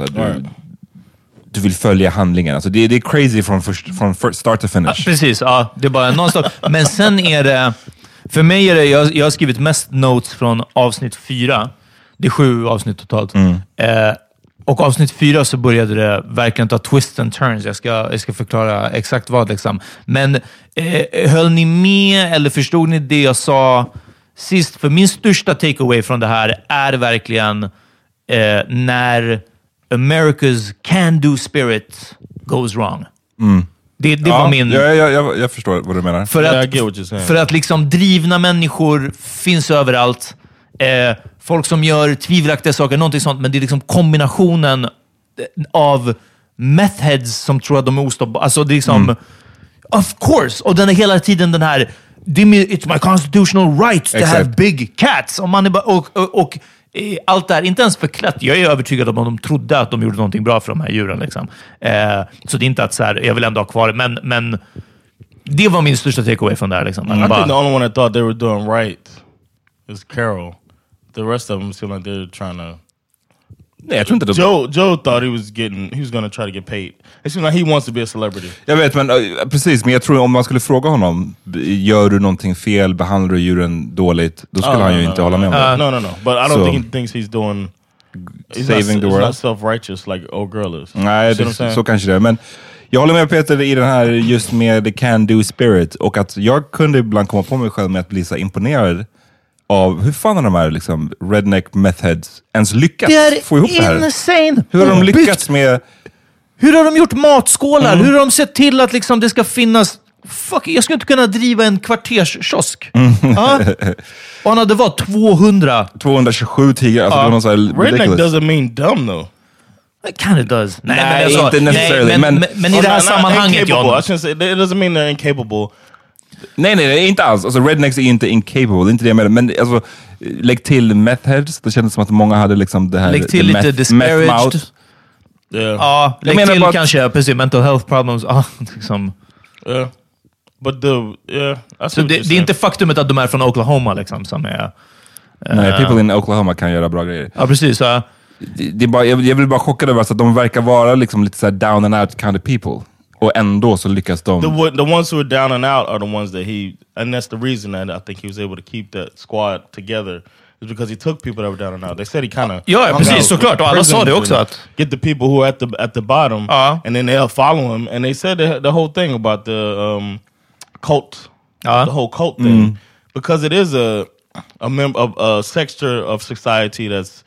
du vill följa handlingen. Alltså det är crazy från start to finish. Precis, det är bara nonstop. Men sen är det, för mig är det, jag har skrivit mest notes från avsnitt 4. Det är 7 avsnitt totalt. Och avsnitt 4 så började det verkligen ta twists and turns. Jag ska förklara exakt vad liksom. Men höll ni med eller förstod ni det jag sa sist? För min största takeaway från det här är verkligen när America's can-do spirit goes wrong. Det var min... Jag förstår vad du menar. För att liksom drivna människor finns överallt. Folk som gör tvivelaktiga saker, någonting sånt, men det är liksom kombinationen av methheads som tror att de är ostoppbara. Alltså det är liksom of course, och den är hela tiden den här it's my constitutional right to have big cats. Och man är bara, och allt det här, inte ens förklätt. Jag är övertygad om att de trodde att de gjorde någonting bra för de här djuren liksom. Så det är inte att så här, jag vill ändå ha kvar det, men det var min största takeaway från det här liksom. I think the only one that thought they were doing right is Carol. The rest of them seem like they're trying to... Nej, jag tror inte det. Joe thought he was going to try to get paid. It seems like he wants to be a celebrity. Jag vet, men precis. Men jag tror om man skulle fråga honom, gör du någonting fel, behandlar du djuren dåligt, då skulle han ju inte hålla med om det. No. But I don't think he thinks he's doing... Saving the world. He's not self-righteous like old girl is. Nej, så kanske det är. Men jag håller med Peter i den här just med the can-do spirit. Och att jag kunde ibland komma på mig själv med att bli så imponerad av hur fan har de här liksom redneck methods ens lyckats få ihop det här? Det är insane! Hur har de lyckats med... Hur har de gjort matskålar? Hur har de sett till att liksom det ska finnas... Fuck, jag skulle inte kunna driva en kvarterskiosk. Och han hade 227 tigrar. Alltså det var någon så här redneck doesn't mean dumb though. It kind of does. Nej, inte necessarily. Men i det här sammanhanget, John. I shouldn't say, it doesn't mean they're incapable. Nej, inte alls. Alltså rednecks är inte incapable, det är inte det jag menar. Men alltså, lägg till methods. Det kändes som att många hade liksom det här... Lägg till lite disparaged. Ja, lägg till bara, kanske precis mental health problems. Liksom. Yeah. But så det är inte faktumet att de är från Oklahoma liksom, som är... Nej, people in Oklahoma kan göra bra grejer. Ja, precis. Det är bara, jag vill bara chockad över att de verkar vara liksom lite så här down and out kind of people. Och ändå så lyckas de... The ones who are down and out are the ones that and that's the reason that I think he was able to keep that squad together. Is because he took people that were down and out. They said he kind of... Ja, precis, såklart. Och alla sa det också. Att get the people who are at the bottom and then they'll follow him. And they said the whole thing about the cult. The whole cult thing. Because it is a sector of society that's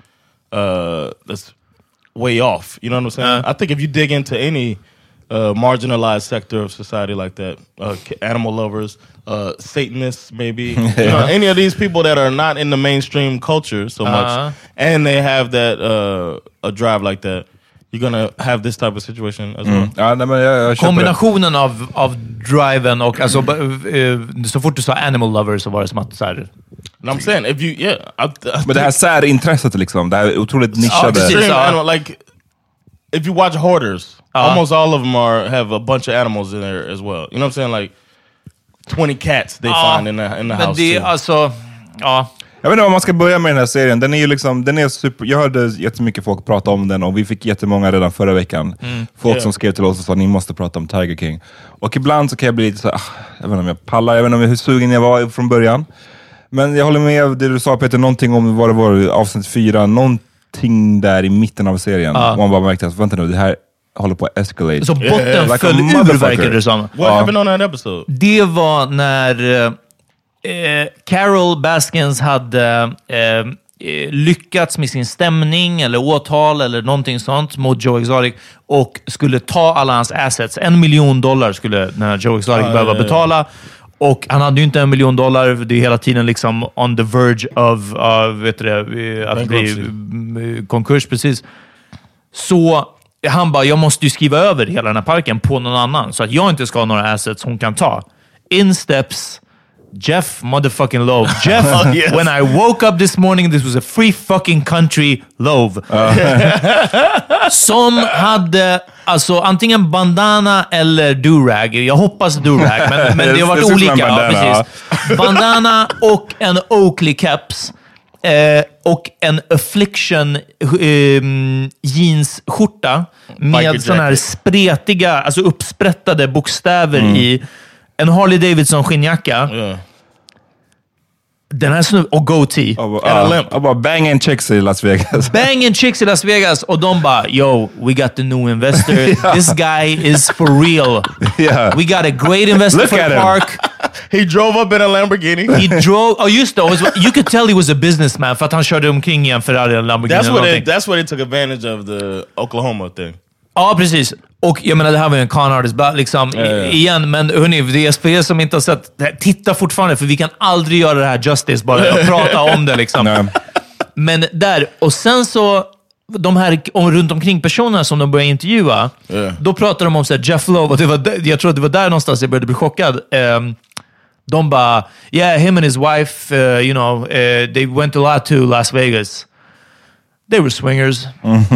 way off. You know what I'm saying? I think if you dig into any marginalized sector of society like that, animal lovers, Satanists maybe, you know, any of these people that are not in the mainstream culture so much, and they have that a drive like that, you're gonna have this type of situation as well. Ja, nej, men jag kombinationen av driven och alltså, så fort du sa animal lovers så var det som att så här, I'm saying, if you, men det här särintresset liksom, det här otroligt nischade. Like, if you watch Hoarders, almost all of them have a bunch of animals in there as well. You know what I'm saying? Like 20 cats they find in the house det, too. Alltså, jag vet inte vad man ska börja med den här serien. Den är ju liksom, den är super. Jag hörde jättemycket folk prata om den och vi fick jättemånga redan förra veckan. Folk som skrev till oss och sa ni måste prata om Tiger King. Och ibland så kan jag bli lite så jag vet inte om jag pallar, jag vet inte hur sugen jag var från början. Men jag håller med det du sa Peter, någonting om vad det var avsnitt 4, någonting där i mitten av serien. Och man bara märkte att vänta nu, det här håller på att escalate. Så botten föll ur, verkar det som. What happened on that episode? Det var när Carol Baskins hade lyckats med sin stämning eller åtal eller någonting sånt mot Joe Exotic och skulle ta alla hans assets. $1 million skulle när Joe Exotic behöva betala. Och han hade ju inte $1 million. Det är hela tiden liksom on the verge of att bli konkurs, precis. Så han bara, jag måste ju skriva över hela den här parken på någon annan så att jag inte ska ha några assets hon kan ta. In steps Jeff motherfucking Loeb. Jeff, when I woke up this morning, this was a free fucking country Loeb. Som hade alltså antingen bandana eller do-rag. Jag hoppas do-rag, men det har varit olika. Bandana. Precis. Bandana och en Oakley caps. Och en Affliction jeansskjorta med såna här spretiga, alltså uppsprättade bokstäver i. En Harley Davidson skinnjacka. Den här snubben och goatee. Och bara banging chicks i Las Vegas. Banging chicks i Las Vegas. Och de bara, yo, we got the new investor. This guy is for real. We got a great investor Look for the park. He drove up in a Lamborghini. He drove... Oh, just det. You could tell he was a businessman för att han körde omkring i en Ferrari och Lamborghini. That's what they took advantage of the Oklahoma thing. Ja, precis. Och jag menar, det här var ju en con artist, liksom, igen. Men hörni, det är SPS som inte har sett, titta fortfarande, för vi kan aldrig göra det här justice, bara och prata om det liksom. Men där, och sen så, de här runt omkring personerna som de började intervjua, då pratade de om så här, Jeff Lowe, och det var, jag tror att det var där någonstans jag började bli chockad. De bara, yeah, him and his wife, they went a lot to Las Vegas. They were swingers.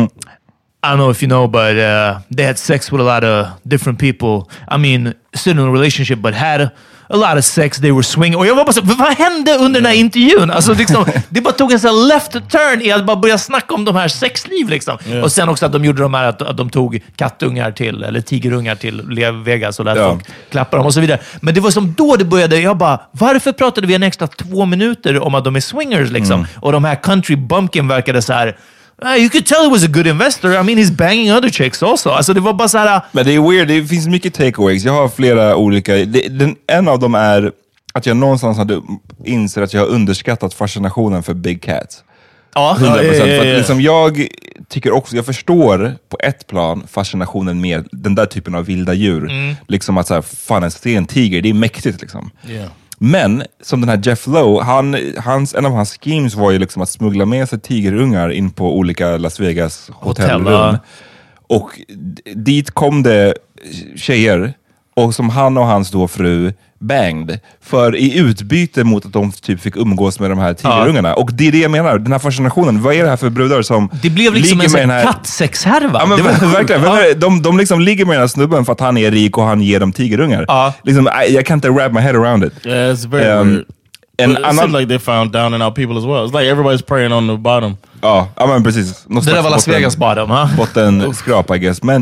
I don't know if you know, but they had sex with a lot of different people. I mean, still in a relationship, but had a lot of sex. They were swinging. Och jag var bara så, vad hände under den här intervjun? Alltså, liksom, det bara tog en sån left turn i att bara börja snacka om de här sexliv. Liksom. Och sen också att de gjorde de här, att de tog kattungar till, eller tigerungar till Vegas och lät folk klappa dem och så vidare. Men det var som då det började, jag bara, varför pratade vi en extra 2 minuter om att de är swingers? Liksom? Och de här country bumpkin verkade så här... You could tell he was a good investor. I mean, he's banging other chicks also. Alltså, det var bara så här... Men det är weird. Det finns mycket takeaways. Jag har flera olika... En av dem är att jag någonstans hade inser att jag har underskattat fascinationen för big cats. 100%. För att liksom jag tycker också... Jag förstår på ett plan fascinationen med den där typen av vilda djur. Liksom att så här, fan, en tiger, det är mäktigt liksom. Men som den här Jeff Lowe, en av hans schemes var ju liksom att smuggla med sig tigerungar in på olika Las Vegas hotellrum. Och dit kom det tjejer och som han och hans då fru banged för i utbyte mot att de typ fick umgås med de här tigerungarna. Och det är det jag menar, den här fascinationen. Vad är det här för brudar som det blev liksom en sån här kattsexhärva. Ja, men verkligen. De liksom ligger med den här snubben för att han är rik och han ger dem tigerungar. Liksom, jag kan inte wrap my head around it. Yeah, it's very weird. And it seems like they found down and out people as well. It's like everybody's praying on the bottom. Ja, men precis. Det där var Las Vegas bottom, botten skrap, I guess. Men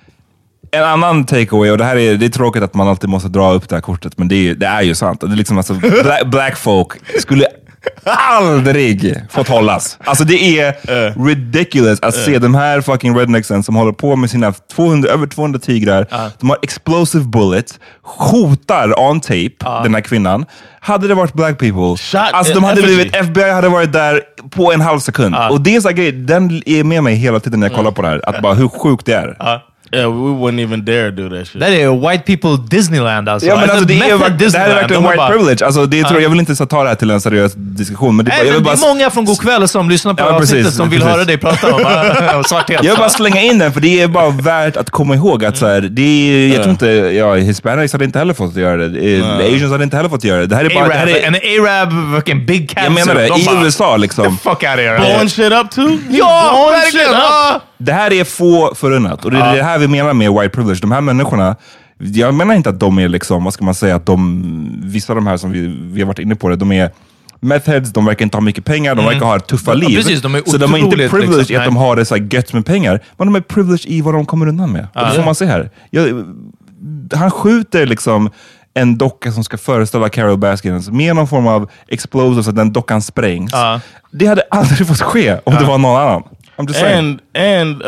en annan takeaway, och det är tråkigt att man alltid måste dra upp det här kortet, men det är ju sant. Det är liksom, alltså, black folk skulle aldrig fått hållas. Alltså det är ridiculous att se de här fucking rednecksen som håller på med sina över 200 tigrar. De har explosive bullets, hotar on tape den här kvinnan. Hade det varit black people, alltså de hade blivit, FBI hade varit där på en halv sekund. Och det är så grej, den är med mig hela tiden när jag kollar på det här, att bara hur sjukt det är. Yeah, we wouldn't even dare do that shit. Det är white people Disneyland alltså. Ja, men alltså det är verkligen white privilege. Alltså, jag vill inte ta det här till en seriös diskussion. Men det är många från God kväll som lyssnar på avsnittet som vill höra dig prata om svarthet. Jag vill bara slänga in den, för det är bara värt att komma ihåg att så här, det är, jag tror inte, Hispanics hade inte heller fått göra det. Asians hade inte heller fått göra det. Det här är bara... En Arab, fucking big cancer. Jag menar det, i USA liksom. The fuck out of here. Blowing shit up too? Ja, verkligen! Det här är få förunnat. Och det är det här vi menar med white privilege. De här människorna, jag menar inte att de är liksom, vad ska man säga, att vissa av de här som vi har varit inne på det, de är methods, de verkar inte ha mycket pengar, de verkar ha tuffa liv. Precis, de är så de är inte privileged liksom, i att de har det så här gött med pengar, men de är privileged i vad de kommer undan med. Och det får man se här. Han skjuter liksom en docka som ska föreställa Carol Baskins med någon form av explosive så att den dockan sprängs. Det hade aldrig fått ske om det var någon annan. I'm just saying. And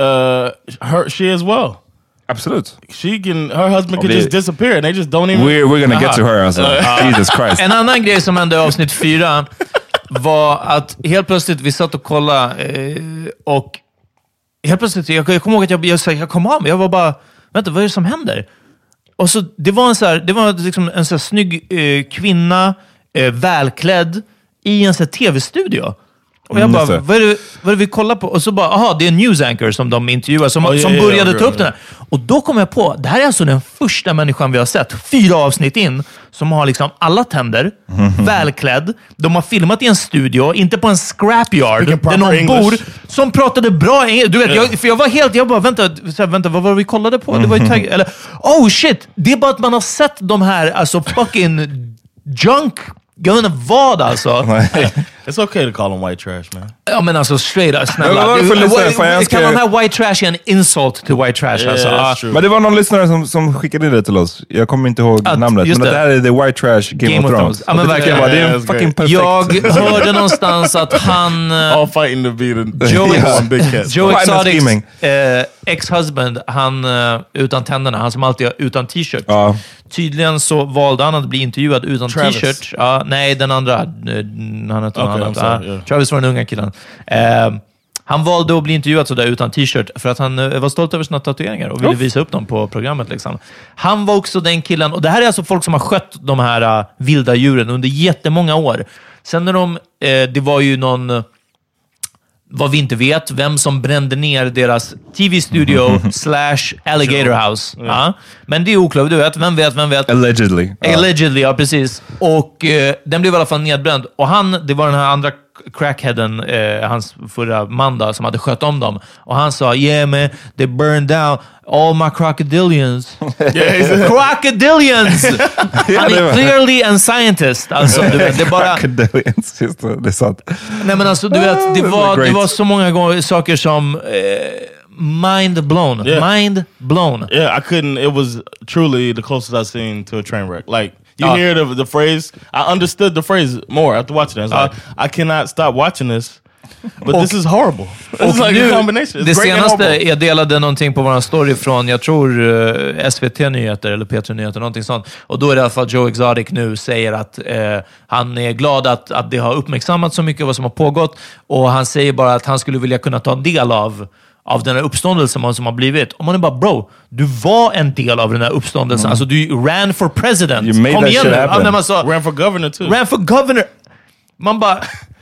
she as well. Absolut. Her husband could just disappear and they just don't even... We're gonna get to her alltså. Jesus Christ. En annan grej som hände i avsnitt 4 var att helt plötsligt vi satt och kollade och helt plötsligt, jag kommer ihåg att jag kom av mig. Jag var bara, vänta, vad är det som händer? Och så, det var liksom en så här snygg kvinna, välklädd i en så här tv-studio. Och jag bara, vad är det vi kollar på? Och så bara, det är en news anchor som de intervjuar som började ta upp den här. Och då kom jag på, det här är alltså den första människan vi har sett 4 avsnitt in som har liksom alla tänder, välklädd. De har filmat i en studio, inte på en scrapyard där någon bor, som pratade bra. Du vet, jag bara, vänta, vad var det vi kollade på? Det var ju eller, oh shit, det är bara att man har sett de här, alltså fucking junk. Jag vet inte vad alltså. It's okay to call them white trash, man. Ja, men alltså straight up, snälla. Kan man ha white trash en insult till white trash? Alltså. Men det var någon lyssnare som skickade det till oss. Jag kommer inte ihåg namnet. Men det här är the white trash Game of Thrones. Ja, men verkligen. Det är en fucking perfekt. Jag hörde någonstans att han... All fighting to beat Joe Exotics ex-husband, han utan tänderna, han som alltid har utan t-shirt. Tydligen så valde han att bli intervjuad utan t-shirt. Nej, den andra. Han heter Travis var den unga killen. Han valde att bli intervjuad sådär utan t-shirt för att han var stolt över sina tatueringar och ville visa upp dem på programmet. Liksom. Han var också den killen, och det här är alltså folk som har skött de här vilda djuren under jättemånga år. Sen när det var ju någon... vad vi inte vet, vem som brände ner deras TV-studio / alligator house. Men det är oklart, du vet. Vem vet? Allegedly, ja precis. Och den blev i alla fall nedbränd. Och det var den här andra crackheaden, hans förra man då, som hade skött om dem. Och han sa, yeah man, they burned down all my crocodilians. Crocodilians! Han är clearly en scientist. Alltså, du vet, det är bara... Crocodilians, just det är sant. Nej men alltså, du vet, det var så många saker som... mind blown. Mind blown. Yeah, I couldn't... It was truly the closest I've seen to a train wreck. Like, you hear the phrase... I understood the phrase more after watching it. I was like, I cannot stop watching this. But this is horrible. It's like a combination. It's det senaste, jag delade någonting på vår story från, jag tror SVT-nyheter eller P3-nyheter, någonting sånt. Och då är det i alla fall Joe Exotic nu säger att han är glad att det har uppmärksammats så mycket vad som har pågått. Och han säger bara att han skulle vilja kunna ta en del av den här uppståndelsen som har blivit. Och man är bara, bro, du var en del av den här uppståndelsen. Alltså du ran for president. Kom igen nu. Ran for governor too. Ran for governor. Man bara...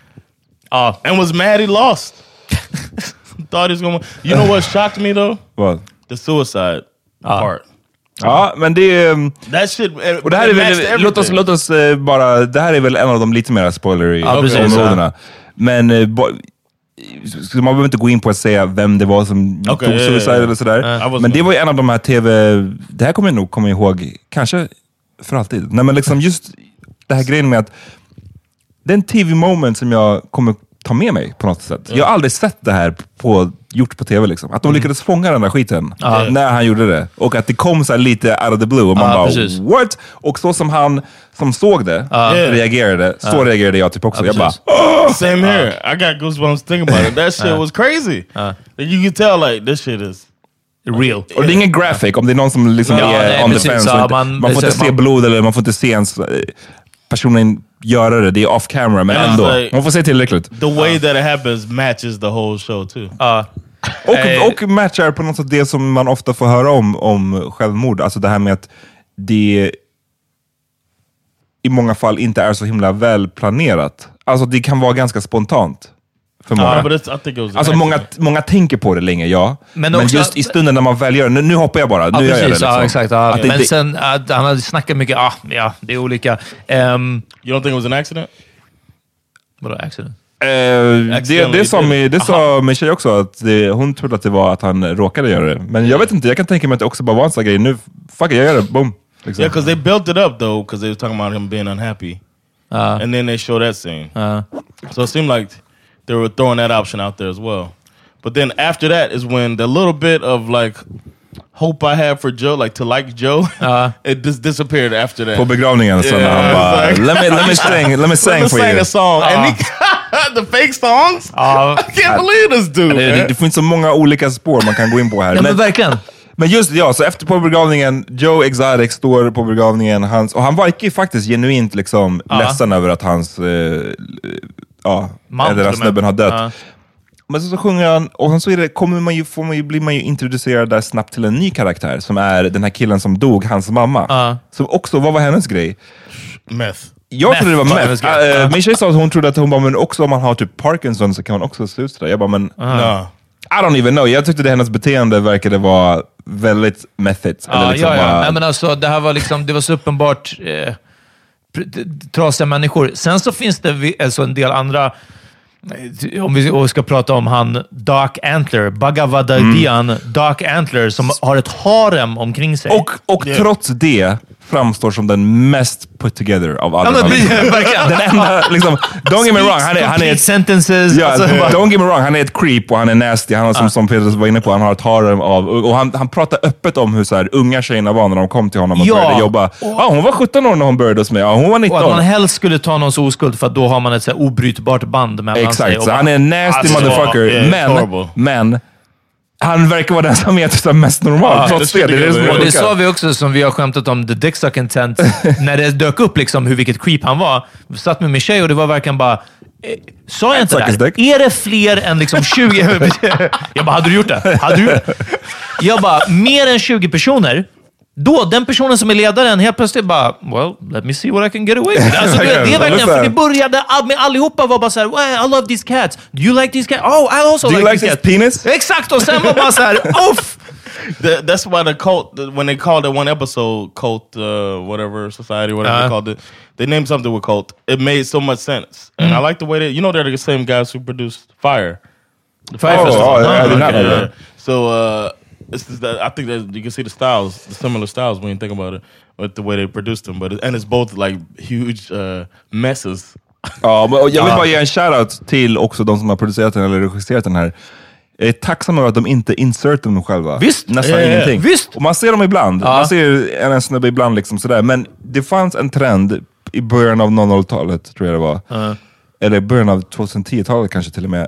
and was mad he lost. Thought he was gonna... You know what shocked me though? What? The suicide part. Ja, men det är... That shit... Och det här är väl... Låt oss bara... Det här är väl en av de lite mer spoilery områdena. Men... man behöver inte gå in på att säga vem det var som tog suicide eller sådär. Men det var ju en av de här det här kommer jag nog komma ihåg kanske för alltid. Nej, men liksom just det här grejen med att det är en tv-moment som jag kommer ta med mig på något sätt. Jag har aldrig sett det här gjort på tv liksom. Att de lyckades fånga den där skiten när han gjorde det. Och att det kom så här lite out of the blue. Och man bara, precis. What? Och så som han som såg det reagerade, så reagerade jag typ också. Jag bara, same here. I got goosebumps thinking about it. That shit was crazy. You can tell like this shit is real. Och det är ingen graphic. Om det är någon som liksom är on the fence. Man får inte se blod eller man får inte se ens personen göra det. Det är off camera, men ändå. Man får se tillräckligt. The way that it happens matches the whole show too. Och matchar på något sätt det som man ofta får höra om självmord. Alltså det här med att det i många fall inte är så himla välplanerat. Alltså det kan vara ganska spontant för många. Alltså många tänker på det länge, ja. Men just i stunden när man väl gör det, nu hoppar jag bara. Nu gör jag det liksom. Ja, exakt. Men sen, han hade snackat mycket, det är olika. You don't think it was an accident? Vadå accident? Det sa min tjej också, att hon trodde att det var att han råkade göra det. Men jag vet inte, jag kan tänka mig att det också bara var en sån grej. Nu, fuck it, jag gör det, boom. Liksom. Yeah, because they built it up though, because they were talking about him being unhappy. And then they showed that scene. So it seemed like they were throwing that option out there as well. But then after that is when the little bit of like hope I had for Joe, like to like Joe, it just disappeared after that. På begravningen så han bara, let me sing for you. A song. And the fake songs? I can't believe this dude. Det finns så många olika spår man kan gå in på här. Ja, men verkligen. Men just så efter på begravningen, Joe Exotic står på begravningen, och han verkar ju faktiskt genuint liksom ledsen över att hans snubben har dött. Men så sjunger han, och sen så är det, blir man ju introducerad där snabbt till en ny karaktär som är den här killen som dog, hans mamma. Som också, vad var hennes grej? Meth. Jag trodde det var meth. Min tjej sa att hon trodde att hon bara, men också om man har typ Parkinson så kan man också se ut sådär. Jag bara, men I don't even know. Jag tyckte hennes beteende verkade vara väldigt methigt. Nej, men alltså, det här var liksom, det var så uppenbart trasiga människor. Sen så finns det alltså en del andra, om vi ska prata om han Dark Antler, Bhagavadgita, Dark Antler, som har ett harem omkring sig. Och trots det framstår som den mest put together av alla. Den enda, liksom, don't get me wrong, han är ett sentences. Don't get me wrong, han är ett creep och han är nasty. Han har, som Peter var inne på, han har ett harem av, och han pratar öppet om hur så här unga tjejerna var när de kom till honom och började jobba. Hon var 17 år när hon började hos mig. Hon var 19. Och att man helst skulle ta någons oskuld, för att då har man ett så här obrytbart band mellan sig. Exakt, så han är en nasty motherfucker. Men han verkar vara den som är mest normal. Och det sa vi också, som vi har skämtat om The Dick Suck Intent. När det dök upp liksom vilket creep han var. Vi satt med min tjej och det var verkligen bara... Sa jag inte där? Är det fler än liksom 20... Jag bara, hade du gjort det? Jag bara, mer än 20 personer. Då, den personen som är ledaren helt plötsligt bara, well, let me see what I can get away with. Alltså, det är verkligen, för det började med allihopa var bara såhär, well, I love these cats. Do you like these cats? Oh, I also like these cats. Penis? Exakt, och sen var bara såhär, uff! That's why the cult, when they called it one episode, cult, whatever, society, whatever they called it, they named something with cult. It made so much sense. And I like the way they, they're the same guys who produced Fire. The Fire Festival. I did not know that. So, I think that you can see the similar styles when you think about it, with the way they produced them. And it's both like huge messes. Ja, men jag vill bara ge en shoutout till också de som har producerat den eller regisserat den här. Jag är tacksam över att de inte insertar dem själva. Visst! Nästan ingenting. Visst! Och man ser dem ibland. Man ser en snubbe ibland liksom sådär. Men det fanns en trend i början av 00-talet, tror jag det var. Eller början av 2010-talet kanske till och med.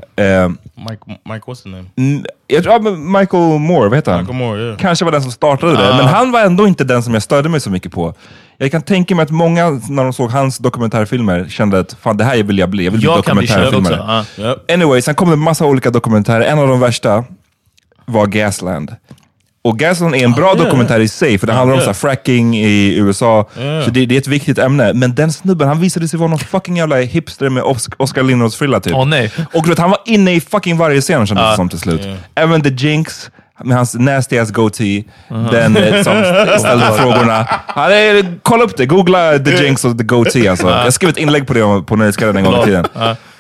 Mike, what's the name? Jag tror Michael Moore, vad heter han? Michael Moore, yeah. Kanske var den som startade det. Men han var ändå inte den som jag störde mig så mycket på. Jag kan tänka mig att många, när de såg hans dokumentärfilmer, kände att fan, det här vill jag bli. Jag vill bli dokumentärfilmare. Anyway, sen kom det en massa olika dokumentärer. En av de värsta var Gasland. Och Gasland är en bra dokumentär i sig, för det handlar om så här fracking i USA. Så det är ett viktigt ämne. Men den snubben, han visade sig vara någon fucking jävla hipster med Oscar Lindros frilla typ. Nej. Och du vet, han var inne i fucking varje scen, kändes det som till slut. Även The Jinx, med hans nasty ass goatee, den som ställde frågorna. Kolla upp det, googla The Jinx och The Goatee alltså. Jag skrev ett inlägg på det på Nöjeskallen en gång i tiden.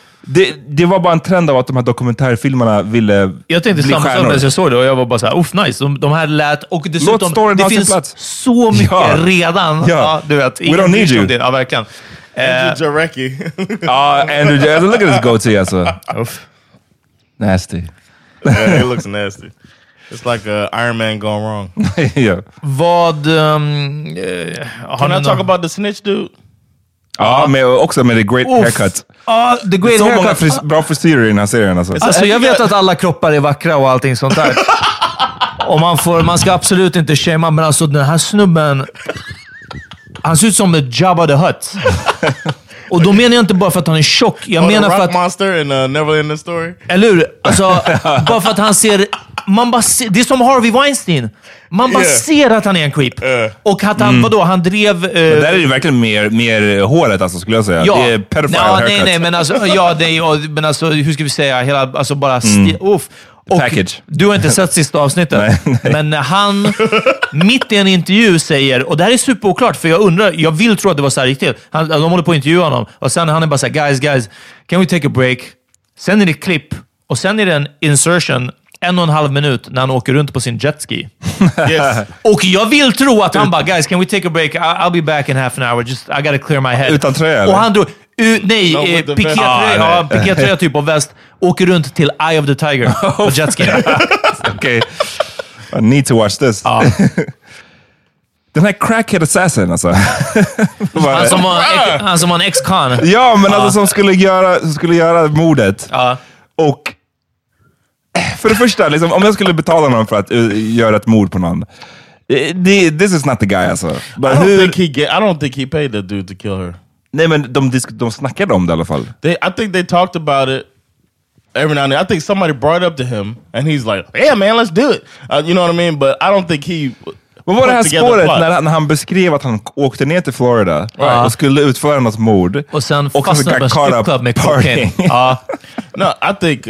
Det var bara en trend av att de här dokumentärfilmerna ville jag tänkte bli samma sak när jag såg det, och jag var bara såhär, nice. De här lät, och dessutom, det finns så mycket redan. Du vet, we don't need you. Ja, verkligen. Andrew Jarecki. Andrew, look at his goatee alltså. Nasty. Yeah, it looks nasty. It's like Iron Man gone wrong. Vad... Can I talk about the snitch dude? Ja, också med the great haircut. The great så haircut. Många bra frisyrer i den här serien alltså. Jag vet att alla kroppar är vackra och allting sånt där. Och man ska absolut inte shamea, men alltså den här snubben, han ser ut som the Jabba the Hutt. Och då menar jag inte bara för att han är tjock. Jag menar för att... Monster in Neverland Story. Eller hur? Alltså, bara för att han ser... det är som Harvey Weinstein. Man bara ser att han är en creep. Och att han, han drev... Men där är det verkligen mer håret, alltså, skulle jag säga. Ja. Det är pedophile haircut. Nej, men alltså, men alltså, hur ska vi säga? Hela, alltså bara... Och package. Du har inte sett sista avsnittet. Nej. Men han, mitt i en intervju, säger... Och det här är superoklart, för jag vill tro att det var så här riktigt. De håller på att intervjua honom. Och sen han är bara så här, guys, can we take a break? Sen är det klipp. Och sen är det en insertion 1,5 minut när han åker runt på sin jetski. Yes. Och jag vill tro att han bara, guys, can we take a break? I'll be back in half an hour. Just, I gotta clear my head. Utan tröja, eller? Och han drog... pikétröja typ och väst. Åker runt till Eye of the Tiger på jetski. Okej. I need to watch this. Den här crackhead assassin, alltså. Han som var en ex-con. Ja, men alltså som skulle göra mordet. Och för det första, liksom, om jag skulle betala någon för att göra ett mord på någon, this is not the guy, alltså. I don't think he paid that dude to kill her. Nej, men de snackade om det i alla fall. I think they talked about it every now and then. I think somebody brought it up to him, and he's like, "Yeah, man, let's do it." You know what I mean? But I don't think he. Vad var det här spåret när han beskrev att han åkte ner till Florida och skulle utföra något mord och sen fastnade på en stripclub med cocaine? No, I think.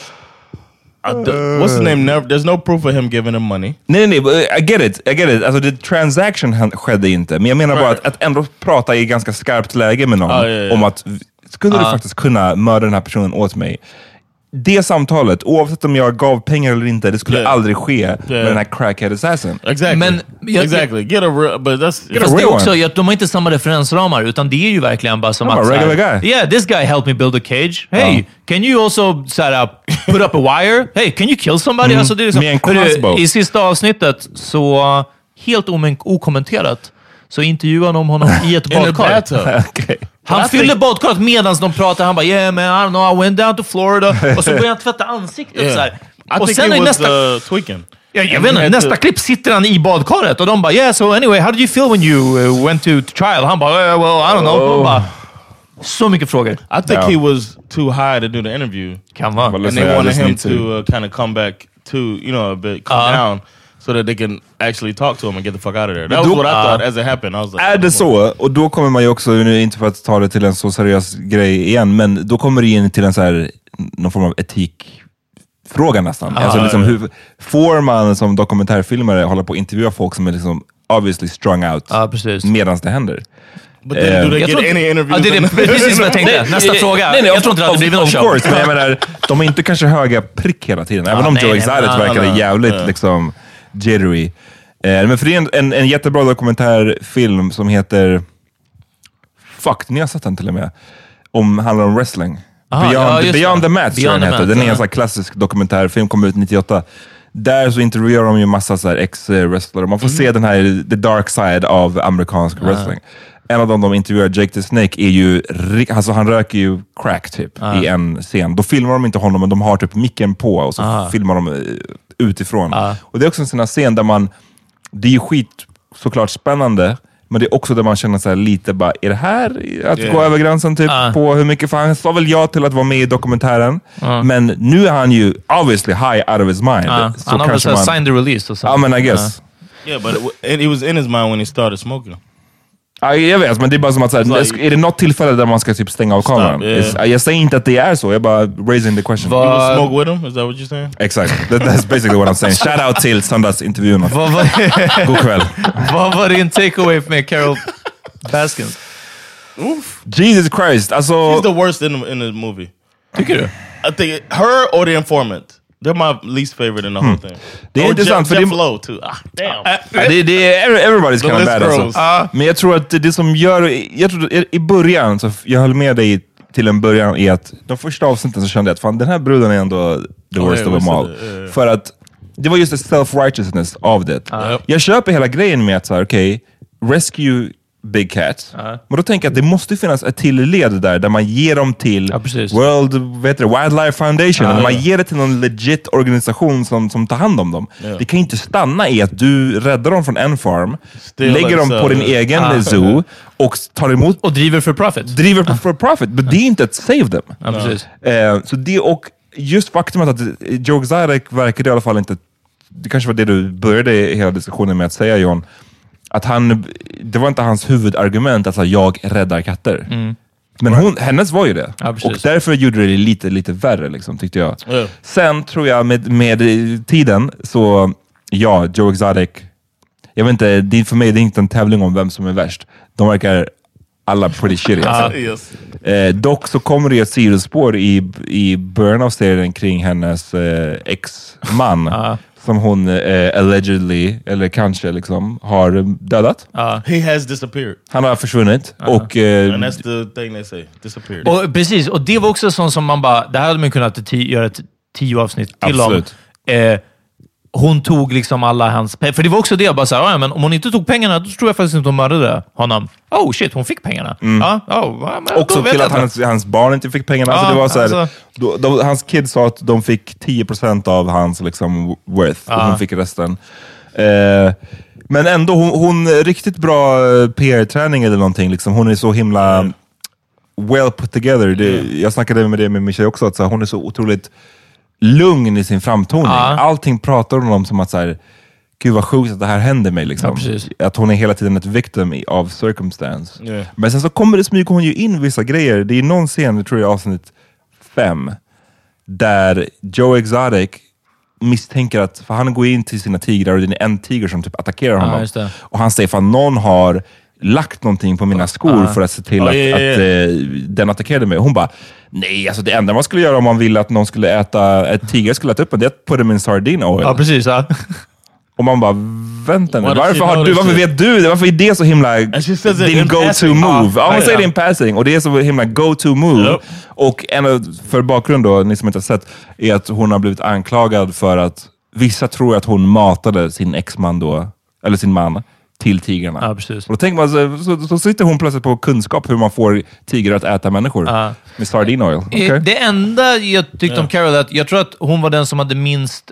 What's the name? There's no proof of him giving him money. Nej, I get it. Alltså, the transaction skedde inte. Men jag menar bara att ändå prata i ganska skarpt läge med någon om att skulle du faktiskt kunna mörda den här personen åt mig. Det samtalet, oavsett om jag gav pengar eller inte, det skulle aldrig ske med den här crackhead assassin. Exactly. Men exactly. Get a real, but that's det är också, de har inte samma referensramar, utan det är ju verkligen bara som att... regular guy. Yeah, this guy helped me build a cage. Hey, can you also put up a wire? Hey, can you kill somebody? Alltså, det är liksom, i sista avsnittet, så helt okommenterat, så intervjuar de honom i ett badkar. Okay. Han fyller badkaret medan de pratar. Han bara, yeah man, I don't know, I went down to Florida. Och så börjar han tvätta ansiktet så här. Och sen är nästa... tweaking. Jag vet inte, nästa klipp sitter han i badkaret. Och de bara, yeah, so anyway, how did you feel when you went to trial? Han bara, well, I don't know. Bara, så mycket frågor. I think he was too high to do the interview. Kan vara. And they wanted him to kind of come back to, you know, a bit, calm down. So that they can actually talk to him and get the fuck out of there. That was what I thought as it happened. I was like, är det så? Och då kommer man ju också, inte för att ta det till en så seriös grej igen, men då kommer det in till en så här, någon form av etikfråga nästan. Alltså liksom, hur får man som dokumentärfilmare hålla på att intervjua folk som är liksom obviously strung out medan det händer? But then, do they get any interviews? Det är precis vad jag tänkte. Nästa fråga. Nej, jag tror inte det hade blivit någon show. Course, men jag menar, de är inte kanske höga prick hela tiden. Även om Joe Exotic verkade jävligt liksom jittery. Men för det är en jättebra dokumentärfilm som heter... Fuck, ni har sett den till och med. Handlar om wrestling. Beyond the Mat, tror jag den heter. Den är en sån här klassisk dokumentärfilm, kom ut 98. Där så intervjuar de ju massa så här ex-wrestlare. Man får se den här, the dark side av amerikansk wrestling. En av dem de intervjuar, Jake the Snake, är ju... Alltså han röker ju crack typ i en scen. Då filmar de inte honom, men de har typ micken på och så filmar de utifrån. Och det är också en sån här scen där det är ju såklart spännande, men det är också där man känner så här lite bara, är det här att gå över gränsen typ på hur mycket? För han sa väl ja till att vara med i dokumentären, men nu är han ju obviously high out of his mind. Så han har väl signed the release och så. Ja, men I guess. Yeah, but it was in his mind when he started smoking. Ja, jag vet, men det är bara som att är det något tillfälle där man ska typ stänga av kameran? Jag säger inte att det är så, jag bara raising the question. You will smoke with him? Is that what you're saying? Exakt, that's basically what I'm saying. Shout out till söndagsintervjuerna. God kväll. Vad var din takeaway med Carol Baskins? Jesus Christ, alltså... She's the worst in the movie. Tycker du? I think her or the informant. They're my least favorite in the whole thing. Det är intressant för Jeff Lowe too. Damn. Det är everybody's kind of bad alltså. Men jag tror att det som gör... Jag tror i början, så jag höll med dig till en början, är att de första avsnitten så kände jag att fan, den här bruden är ändå the worst of them all. För att det var just the self-righteousness av det. Jag köper hela grejen med att så här, okej, rescue Big Cat. Men då tänker jag att det måste finnas ett till led där man ger dem till Wildlife Foundation. Eller man ger det till någon legit organisation som tar hand om dem. Det kan inte stanna i att du räddar dem från en farm, lägger dem på din egen zoo och tar emot... Och driver för profit. Men det är inte att save them. Så det, och just faktumet att Joe Exotic verkade i alla fall inte... Det kanske var det du började hela diskussionen med att säga, John. Att det var inte hans huvudargument att jag räddar katter. Men hennes var ju det. Och därför gjorde det lite värre liksom, tyckte jag. Sen tror jag med tiden så Joe Exotic, jag vet inte, för mig det är inte en tävling om vem som är värst. De verkar alla pretty shitty alltså. Dock så kommer det ett sidospår i början av serien kring hennes ex-man som hon allegedly, eller kanske liksom, har dödat. He has disappeared. Han har försvunnit. Och, and that's the thing they say, disappeared. Och, precis, och det var också sånt som man bara, det här hade man kunnat göra 10 avsnitt till om. Hon tog liksom alla hans pengar. För det var också det, bara såhär, men om hon inte tog pengarna, då tror jag faktiskt inte hon mördade honom. Oh shit, hon fick pengarna. Också till att hans barn inte fick pengarna. Alltså det var såhär, hans kids sa att de fick 10% av hans liksom worth. Och hon fick resten. Men ändå, hon riktigt bra PR-träning eller någonting. Liksom. Hon är så himla well put together. Jag snackade med det med min tjej också, att så, hon är så otroligt lugn i sin framtoning. Allting pratar hon om som att så här, gud vad sjukt att det här händer mig liksom. Att hon är hela tiden ett victim av circumstance. Men sen så smyger hon ju in vissa grejer. Det är någon scen, jag tror jag avsnitt 5, där Joe Exotic misstänker att, för han går in till sina tigrar och det är en tiger som typ attackerar honom. Och han säger, fan någon har lagt någonting på mina skor för att se till att den attackerade mig. Hon bara, nej, alltså det enda man skulle göra om man ville att någon skulle ett tiger skulle äta upp en, det är att putta dem in sardine oil. Ja, precis. Och man bara, vänta nu, varför vet du det? Varför är det så himla din go-to move? Ja, man säger det in passing, och det är så himla go-to move. Och för bakgrund då, ni som inte har sett, är att hon har blivit anklagad för att vissa tror att hon matade sin ex-man då, eller sin man, till tigrarna. Ja, precis. Och då tänker man, så sitter hon plötsligt på kunskap hur man får tigrar att äta människor. Med sardine oil. Okay. Det enda jag tyckte om Carol är att jag tror att hon var den som hade minst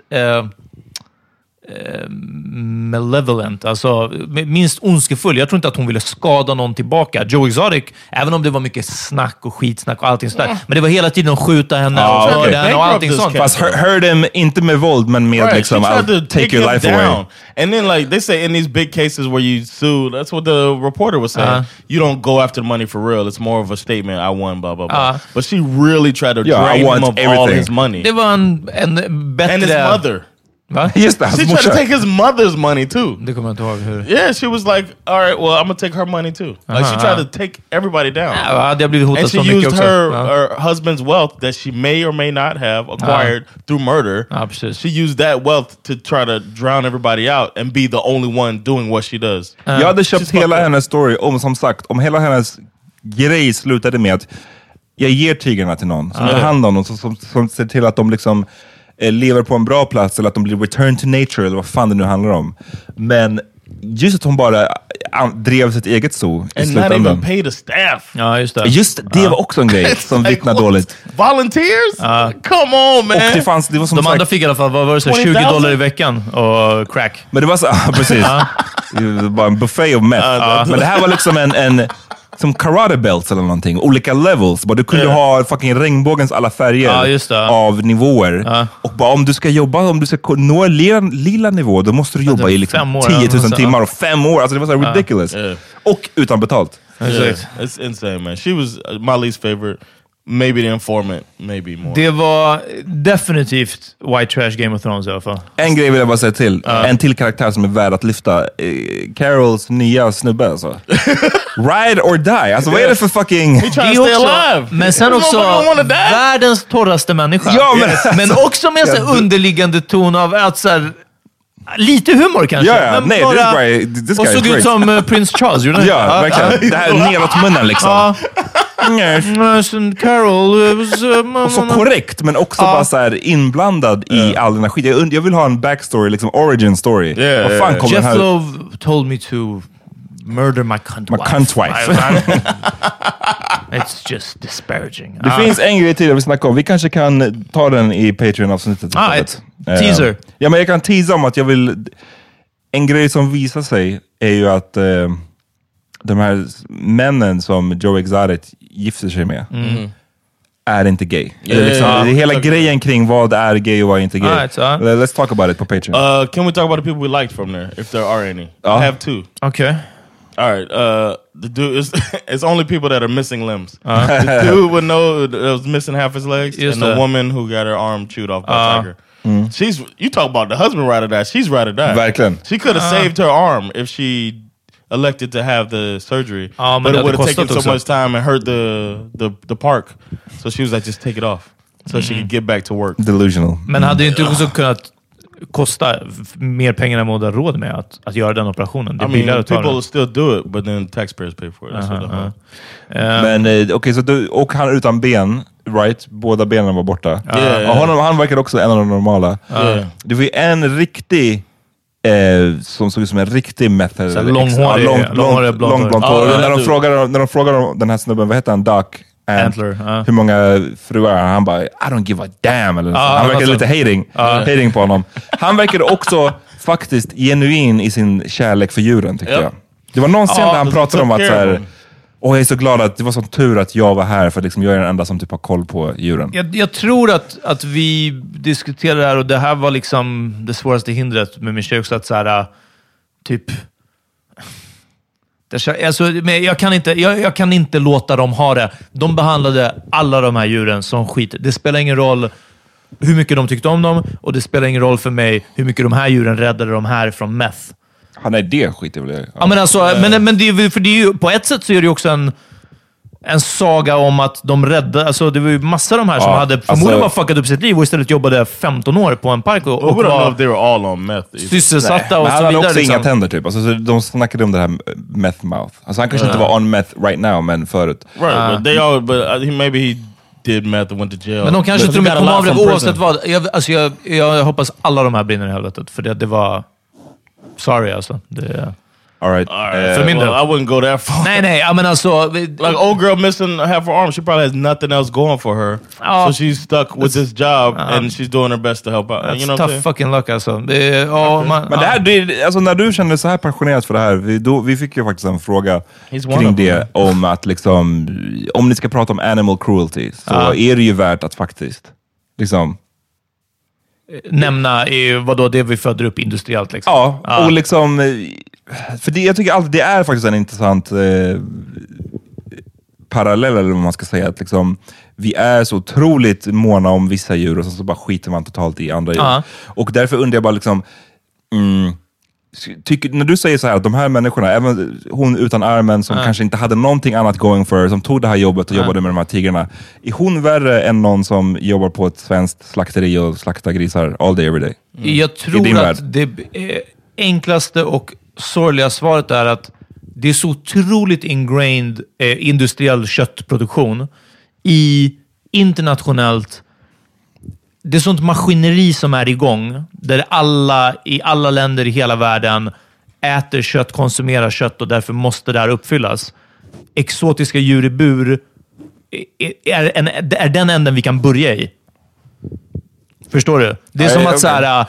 malevolent, alltså minst ondskefull. Jag tror inte att hon ville skada någon tillbaka. Joe Exotic, även om det var mycket snack och skitsnack och allting sådär, men det var hela tiden att skjuta henne och föra henne och allting sånt. Fast hurt him, inte med våld, men med liksom, I'll take your life away. And then like they say in these big cases where you sue, that's what the reporter was saying, you don't go after the money for real, it's more of a statement, I won, blah blah blah. But she really tried to drain him of all his money. Det var en bättre... And his mother. Just that. She tried to take his mother's money too. Det kommer jag inte ihåg hur. Yeah, she was like, all right, well, I'm gonna take her money too. Like she tried to take everybody down. Det har blivit hotat så mycket också. And she used her husband's wealth that she may or may not have acquired through murder. She used that wealth to try to drown everybody out and be the only one doing what she does. Jag hade köpt hela hennes story om hela hennes grej slutade med att jag ger tigrarna till någon som tar hand om dem, som ser till att de liksom lever på en bra plats, eller att de blir returned to nature, eller vad fan det nu handlar om. Men just att hon bara drev sitt eget zoo i slutändan. And not even pay the staff. Ja, just det. Just det var också en grej som vittnar dåligt. Volunteers? Come on, man! Och det var som de andra fick i alla fall, vad var det, så $20 i veckan och crack. Men det var så, precis. Det var bara en buffet of meth. Men det här var liksom en som karate belts eller någonting, olika levels. Bara du kunde ha fucking regnbågens alla färger av nivåer. Och bara om du ska nå lilla nivå, då måste du jobba i liksom 10 000 timmar och 5 år. Alltså det var så ridiculous. Och utan betalt. It's insane, man. She was my least favorite. Maybe the informant, maybe more. Det var definitivt white trash Game of Thrones i alla fall. En grej vill jag bara säga till. En till karaktär som är värd att lyfta. Carols nya snubbe alltså. Ride or die. Alltså vad är det för fucking... He trying to stay alive. Men sen också världens torraste människa. Ja, men också med en underliggande ton av att så här, lite humor kanske. Ja, men nej, bara, this och såg ut som Prince Charles. Ja, verkligen. Det här neråt munnen liksom. Carol och så korrekt, men också bara så här inblandad i all den här skit. Jag vill ha en backstory, liksom origin story. Jeff Love told me to murder my cunt wife. My cunt wife. It's just disparaging. Det finns en grej till jag vill snacka om. Vi kanske kan ta den i Patreon-avsnittet. Ett teaser. Ja, men jag kan teasa om att jag vill... En grej som visar sig är ju att de här männen som Joe Exotic gifter sig med är inte gay. Det är hela grejen kring vad är gay och vad är inte gay. Let's talk about it på Patreon. Can we talk about the people we liked from there, if there are any? I have two. Okay. All right. The dude is it's only people that are missing limbs. The dude would know that was missing half his legs, and the woman who got her arm chewed off by a tiger. You talk about the husband ride or die. She's ride or die. Verkligen. She could have saved her arm if she elected to have the surgery, but it would have taken so much time and hurt the park. So she was like, just take it off, so she could get back to work. Delusional. Men hade inte också kunnat kosta mer pengar än vad råd med att göra den operationen? Det I mean, people still do it, but then taxpayers pay for it. Men okej, så och han utan ben, right? Båda benen var borta. Han verkade också en av de normala. Det var en riktig som såg ut som en riktig method. Långhårig, långt hår. När de frågar den här snubben, vad heter han? Doc Antler. Hur många fruar han bara, I don't give a damn. Eller han verkade lite hating på honom. Han verkade också faktiskt genuin i sin kärlek för djuren, tycker jag. Det var någon scen där han pratade om att så här, jag är så glad att det var sån tur att jag var här, för liksom jag är den enda som typ har koll på djuren. Jag tror att vi diskuterade det här, och det här var liksom det svåraste hindret med min tjej också, att så här, typ... Alltså, men jag kan inte låta dem ha det. De behandlade alla de här djuren som skit. Det spelar ingen roll hur mycket de tyckte om dem, och det spelar ingen roll för mig hur mycket de här djuren räddade de här från meth. Nej, det skiter väl jag. Ja, men alltså, men det är, för det är ju, på ett sätt så är det ju också en saga om att de räddade, alltså det var ju massor av de här som hade förmodligen bara fuckat upp sitt liv och istället jobbade 15 år på en park och var they were all on meth. Sysselsatta och så vidare. Han hade också liksom. inga tänder typ. Alltså, de snackade om det här meth mouth. Alltså han kanske inte var on meth right now, men förut. Right, but they all, maybe he did meth and went to jail. Men de kanske tror att kom av det oavsett vad. Jag hoppas alla de här brinner i helvetet, för det var sorry alltså. All right. For me, I wouldn't go that far. Nej, I mean, alltså, like old girl missing half her arm, she probably has nothing else going for her, so she's stuck with this job, and she's doing her best to help out. That's you know, tough fucking luck alltså. Men det här, alltså, när du kände så här passionerat för det här, vi fick ju faktiskt en fråga kring det, om att liksom, om ni ska prata om animal cruelty, så är det ju värt att faktiskt liksom nämna vadå det vi föder upp industriellt liksom. Ja, och liksom, för det, jag tycker alltid det är faktiskt en intressant parallell, eller vad man ska säga, att liksom, vi är så otroligt måna om vissa djur och så bara skiter man totalt i andra djur. Och därför undrar jag bara liksom, när du säger så här att de här människorna, även hon utan armen som kanske inte hade någonting annat going for, som tog det här jobbet och jobbade med de här tigrarna, är hon värre än någon som jobbar på ett svenskt slakteri och slaktar grisar all day every day? Jag tror att det enklaste och sorgliga svaret är att det är så otroligt ingrained industriell köttproduktion i internationellt. Det är sånt maskineri som är igång, där alla i alla länder i hela världen äter kött, konsumerar kött, och därför måste det här uppfyllas. Exotiska djur i bur är den änden vi kan börja i. Förstår du? Det är som att så här,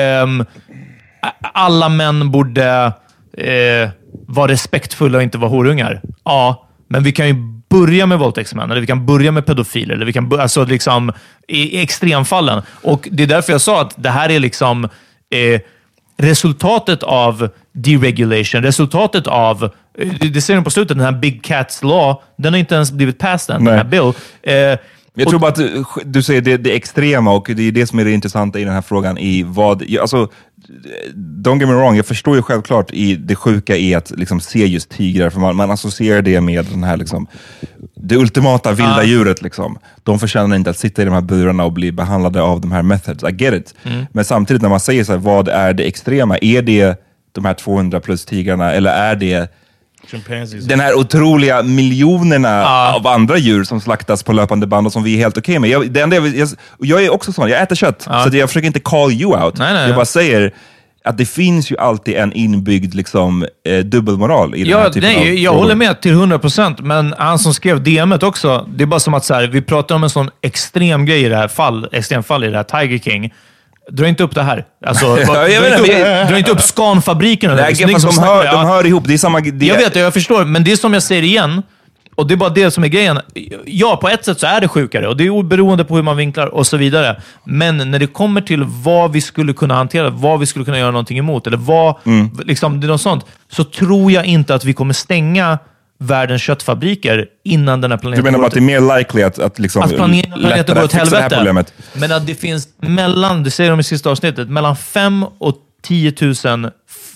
alla män borde vara respektfulla och inte vara horungar. Ja, men vi kan ju börja med våldtäktsmän, eller vi kan börja med pedofiler, eller vi kan alltså liksom i extremfallen. Och det är därför jag sa att det här är liksom resultatet av deregulation, resultatet av, det ser ni på slutet, den här Big Cats Law, den har inte ens blivit passed än, den här bill. Jag tror bara att du säger det extrema, och det är det som är det intressanta i den här frågan, i vad, alltså, don't get me wrong, jag förstår ju självklart i det sjuka i att liksom se just tigrar, för man associerar det med den här liksom, det ultimata vilda djuret liksom. De förtjänar inte att sitta i de här burarna och bli behandlade av de här methods, I get it. Men samtidigt när man säger så här, vad är det extrema? Är det de här 200 plus tigrarna, eller är det den här otroliga miljonerna av andra djur som slaktas på löpande band och som vi är helt okej med? Jag är också sån, jag äter kött, så jag försöker inte call you out. Nej. Jag bara säger, att det finns ju alltid en inbyggd liksom, dubbelmoral i den här typen av jag håller med till 100%, men han som skrev DM:et också, det är bara som att så här, vi pratar om en sån extrem grej i det här extremfall i det här Tiger King. Dra inte upp det här. Alltså, dra inte upp Scan-fabriken. De hör ihop, det är samma... Jag vet, jag förstår, men det är som jag säger igen, och det är bara det som är grejen. Ja, på ett sätt så är det sjukare, och det är beroende på hur man vinklar och så vidare. Men när det kommer till vad vi skulle kunna hantera, vad vi skulle kunna göra någonting emot, eller vad, liksom, det är något sånt, så tror jag inte att vi kommer stänga världens köttfabriker innan den här planeten... Du menar att det är mer likely att liksom planeten går åt helvete? Men att det finns mellan, det säger de i sista avsnittet, mellan 5 och 10 000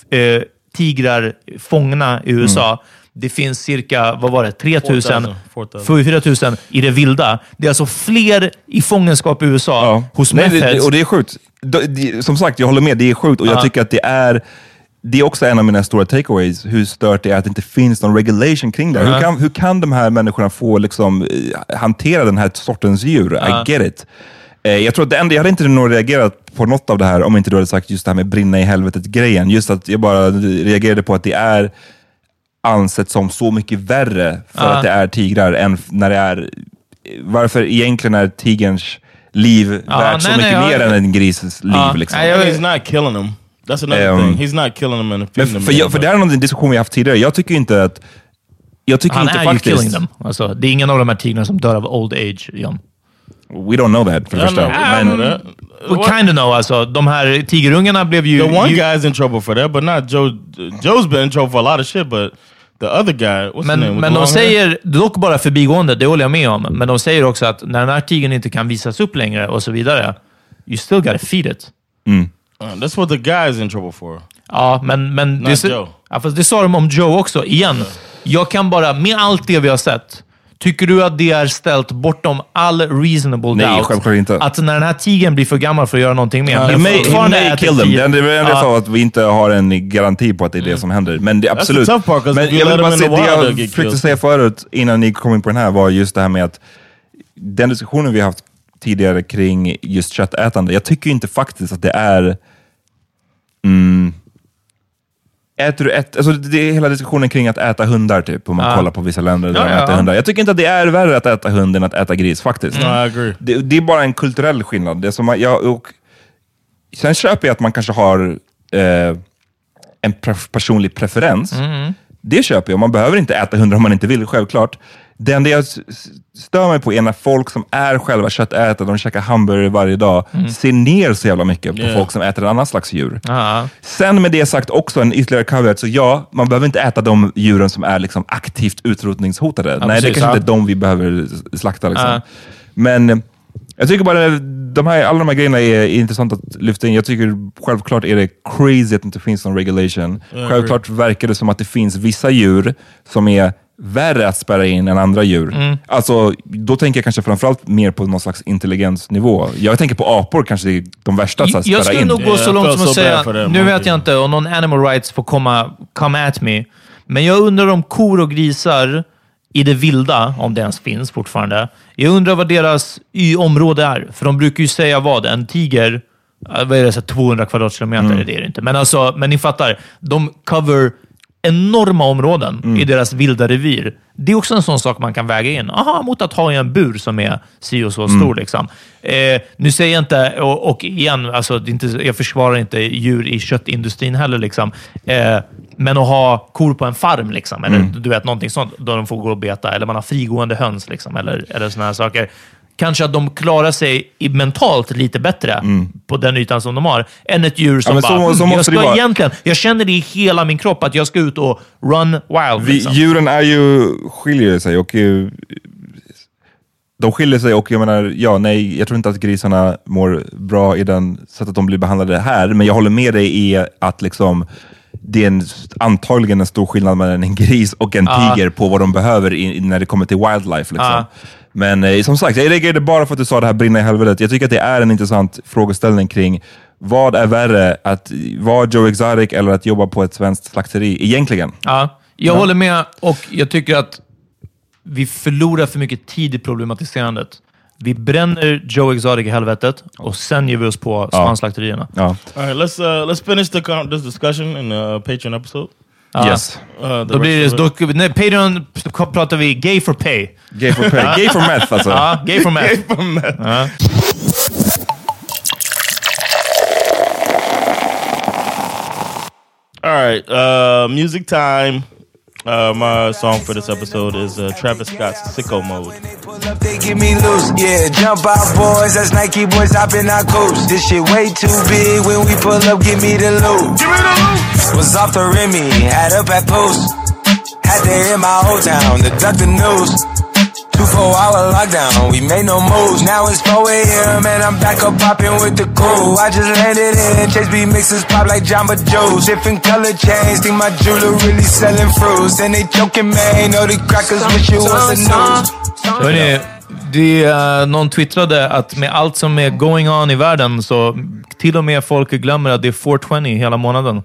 tigrar fångna i USA. Det finns cirka, vad var det, 3 000, 4 000 i det vilda. Det är alltså fler i fångenskap i USA hos methheads. Och det är sjukt. Som sagt, jag håller med, det är sjukt. Och jag tycker att det är också en av mina stora takeaways, hur stört det är att det inte finns någon regulation kring det. Hur kan de här människorna få liksom, hantera den här sortens djur? I get it. Jag tror att jag hade inte nog reagerat på något av det här om inte du hade sagt just det här med brinna i helvetet-grejen. Just att jag bara reagerade på att det är ansett som så mycket värre för att det är tigrar än när det är... Varför egentligen är tigerns liv värt så mycket mer än en grises liv? Liksom. He's not killing them. That's another thing. He's not killing them and feeding them. För det är en diskussion vi haft tidigare. Jag tycker inte att... Han är ju killing them. Alltså, det är ingen av de här tigrarna som dör av old age, John. We don't know that, för första. We kind of know, alltså. De här tigerungarna blev ju... The one guy's in trouble for that, but not Joe. Joe's been in trouble for a lot of shit, but the other guy... What's his name? Men de säger, dock bara förbigående, det håller jag med om, men de säger också att när den här tigern inte kan visas upp längre och så vidare, you still gotta feed it. That's what the guy's in trouble for. Ja, men det sa de om Joe också. Igen, jag kan bara, med allt det vi har sett, tycker du att det är ställt bortom all reasonable doubt? Nej, självklart inte. Att när den här tigern blir för gammal för att göra någonting mer. He may kill them. Det är det jag sa, att vi inte har en garanti på att det är det som händer. Men det absolut. Men jag vill bara säga, det jag försökte säga förut innan ni kom in på den här var just det här med att den diskussionen vi har haft tidigare kring just köttätande. Jag tycker inte faktiskt att det är... Äter du alltså det är hela diskussionen kring att äta hundar typ, om man kollar på vissa länder där de äter hundar. Jag tycker inte att det är värre att äta hund än att äta gris faktiskt. I agree. Det är bara en kulturell skillnad. Det är som sen köper jag att man kanske har en personlig preferens. Det köper jag. Man behöver inte äta hundar om man inte vill, självklart. Det enda jag stör mig på är när folk som är själva köttätare, de käkar hamburgare varje dag, ser ner så jävla mycket på folk som äter en annan slags djur. Sen med det sagt också en ytterligare caveat, så ja, man behöver inte äta de djuren som är liksom aktivt utrotningshotade. Nej, det är kanske inte de vi behöver slakta liksom. Men jag tycker bara alla de här grejerna är intressant att lyfta in. Jag tycker självklart är det crazy att det inte finns någon regulation. Självklart verkar det som att det finns vissa djur som är värre att spärra in än andra djur. Alltså, då tänker jag kanske framförallt mer på någon slags intelligensnivå. Jag tänker på apor, kanske är de värsta att spärra in. Jag skulle nog gå så långt som att säga, nu vet jag inte om någon animal rights får come at me, men jag undrar om kor och grisar i det vilda, om det ens finns fortfarande, jag undrar vad deras område är. För de brukar ju säga en tiger, vad är det, så 200 kvadratkilometer, det är det inte. Men alltså, men ni fattar, de cover enorma områden i deras vilda revir. Det är också en sån sak man kan väga in. Mot att ha en bur som är si och så stor. Liksom. Nu säger jag inte, och igen, alltså, jag försvarar inte djur i köttindustrin heller. Liksom. Men att ha kor på en farm, liksom, eller du vet, någonting sånt, då de får gå och beta, eller man har frigående höns, liksom, eller såna här saker. Kanske att de klarar sig mentalt lite bättre på den ytan som de har, än ett djur som jag känner det i hela min kropp att jag ska ut och run wild. Liksom. Djuren skiljer sig och de skiljer sig, och jag menar, jag tror inte att grisarna mår bra i den sätt att de blir behandlade här, men jag håller med dig i att liksom det är antagligen en stor skillnad mellan en gris och en tiger på vad de behöver när det kommer till wildlife liksom. Men som sagt, jag reagerade bara för att du sa det här brinna i helvetet. Jag tycker att det är en intressant frågeställning kring vad är värre, att vara Joe Exotic eller att jobba på ett svenskt slakteri egentligen. Jag håller med, och jag tycker att vi förlorar för mycket tid i problematiserandet. Vi bränner Joe Exotic i helvetet och sen ger vi oss på svanslakterierna. Ja. All right, let's finish this discussion in the Patreon episode. Yes. Då blir det, Patreon pratar vi gay for pay. Gay for pay. Gay for meth alltså. Ja, gay for meth. Gay for meth. All right, music time. My song for this episode is Travis Scott's Sicko Mode. They get me loose, yeah. Jump out, boys. That's Nike boys hopping our coast. This shit way too big. When we pull up, give me the loot. Give me the loot. Was off the Remy, had up at post. Had to hit my old town to duck the news. 24-hour lockdown, we made no moves. Now it's 4 a.m. and I'm back up popping with the crew. I just landed in, Chase B mixes pop like Jamba Joe's. Different color chains, think my jeweler really selling fruits. And they joking, man, know the crackers wish it was the news. Hörrni, någon twittrade att med allt som är going on i världen så till och med folk glömmer att det är 420 hela månaden.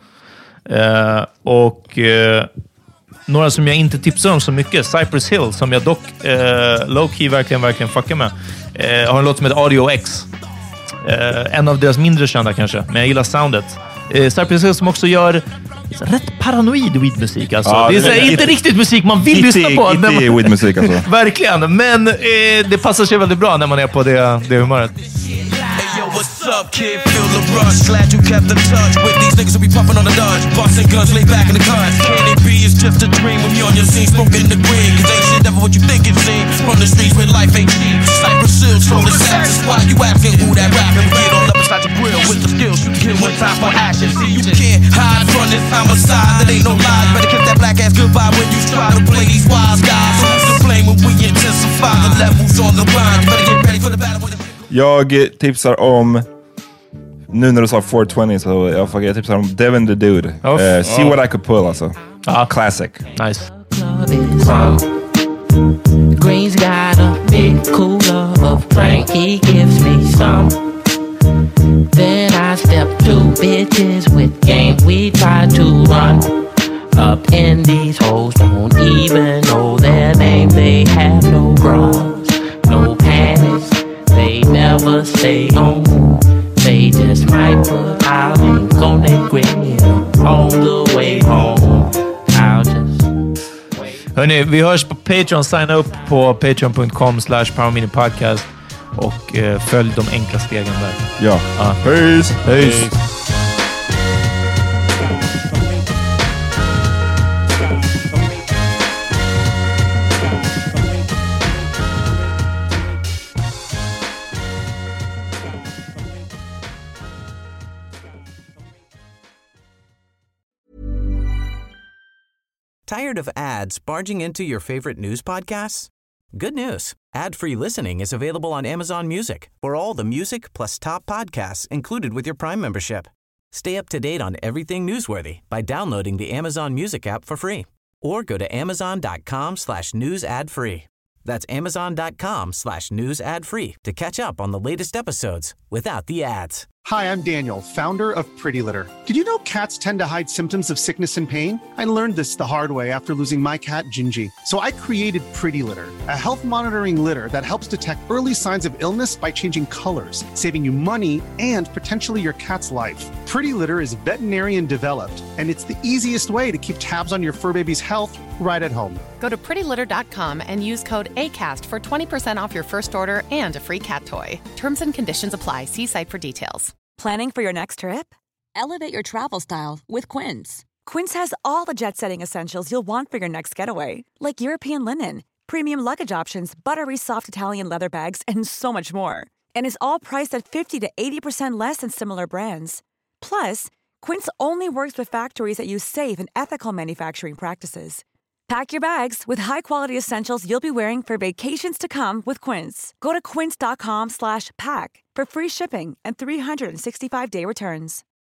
Några som jag inte tipsar om så mycket, Cypress Hill, som jag dock low-key verkligen fuckar med. Har en låt som heter Audio X. En av deras mindre kända kanske, men jag gillar soundet. Cypress Hill som också gör rätt paranoid weedmusik alltså. Ja, det är inte riktigt musik man vill lyssna på. Det är weedmusik alltså. Verkligen, men det passar sig väldigt bra när man är på det humöret. What's up, kid? Feel the rush. Glad you kept in touch with these niggas who be puffin' on the Dodge. Bustin' guns, lay back in the cut. Can it be? It's just a dream when you're on your scene, smoking the green. Cause ain't shit never what you think it seems. From the streets where life ain't cheap. Cypress Hill, told the sacks. Why you asking who that rapping? Get all up inside your grill with the skills. You kill one time for action. See, you can't hide from this homicide. That ain't no lie. Better kiss that black ass goodbye when you try to play these wise guys. Who's to blame when we intensify the levels on the line? You better get ready for the battle. Jag tipsar om, nu när du sa 420 så jag tipsar om Devin the Dude. See What I Could Pull alltså. Classic. Nice. Green's got a big cooler of drink, he gives me some. Then I step two bitches with game, we try to run up in these hoes, don't even know their name, they have no bras, no panties. They never stay home. They just might put our link on their grill on the way home. I'll just Hörrni, vi hörs på Patreon. Signa upp på patreon.com/PowerMiniPodcast och följ de enkla stegen där. Ja. Peace. Tired of ads barging into your favorite news podcasts? Good news. Ad-free listening is available on Amazon Music for all the music plus top podcasts included with your Prime membership. Stay up to date on everything newsworthy by downloading the Amazon Music app for free or go to amazon.com/news ad free. That's amazon.com/news ad free to catch up on the latest episodes without the ads. Hi, I'm Daniel, founder of Pretty Litter. Did you know cats tend to hide symptoms of sickness and pain? I learned this the hard way after losing my cat, Gingy. So I created Pretty Litter, a health monitoring litter that helps detect early signs of illness by changing colors, saving you money and potentially your cat's life. Pretty Litter is veterinarian developed, and it's the easiest way to keep tabs on your fur baby's health right at home. Go to prettylitter.com and use code ACAST for 20% off your first order and a free cat toy. Terms and conditions apply. See site for details. Planning for your next trip? Elevate your travel style with Quince. Quince has all the jet-setting essentials you'll want for your next getaway, like European linen, premium luggage options, buttery soft Italian leather bags, and so much more. And is all priced at 50 to 80% less than similar brands. Plus, Quince only works with factories that use safe and ethical manufacturing practices. Pack your bags with high-quality essentials you'll be wearing for vacations to come with Quince. Go to quince.com/pack for free shipping and 365-day returns.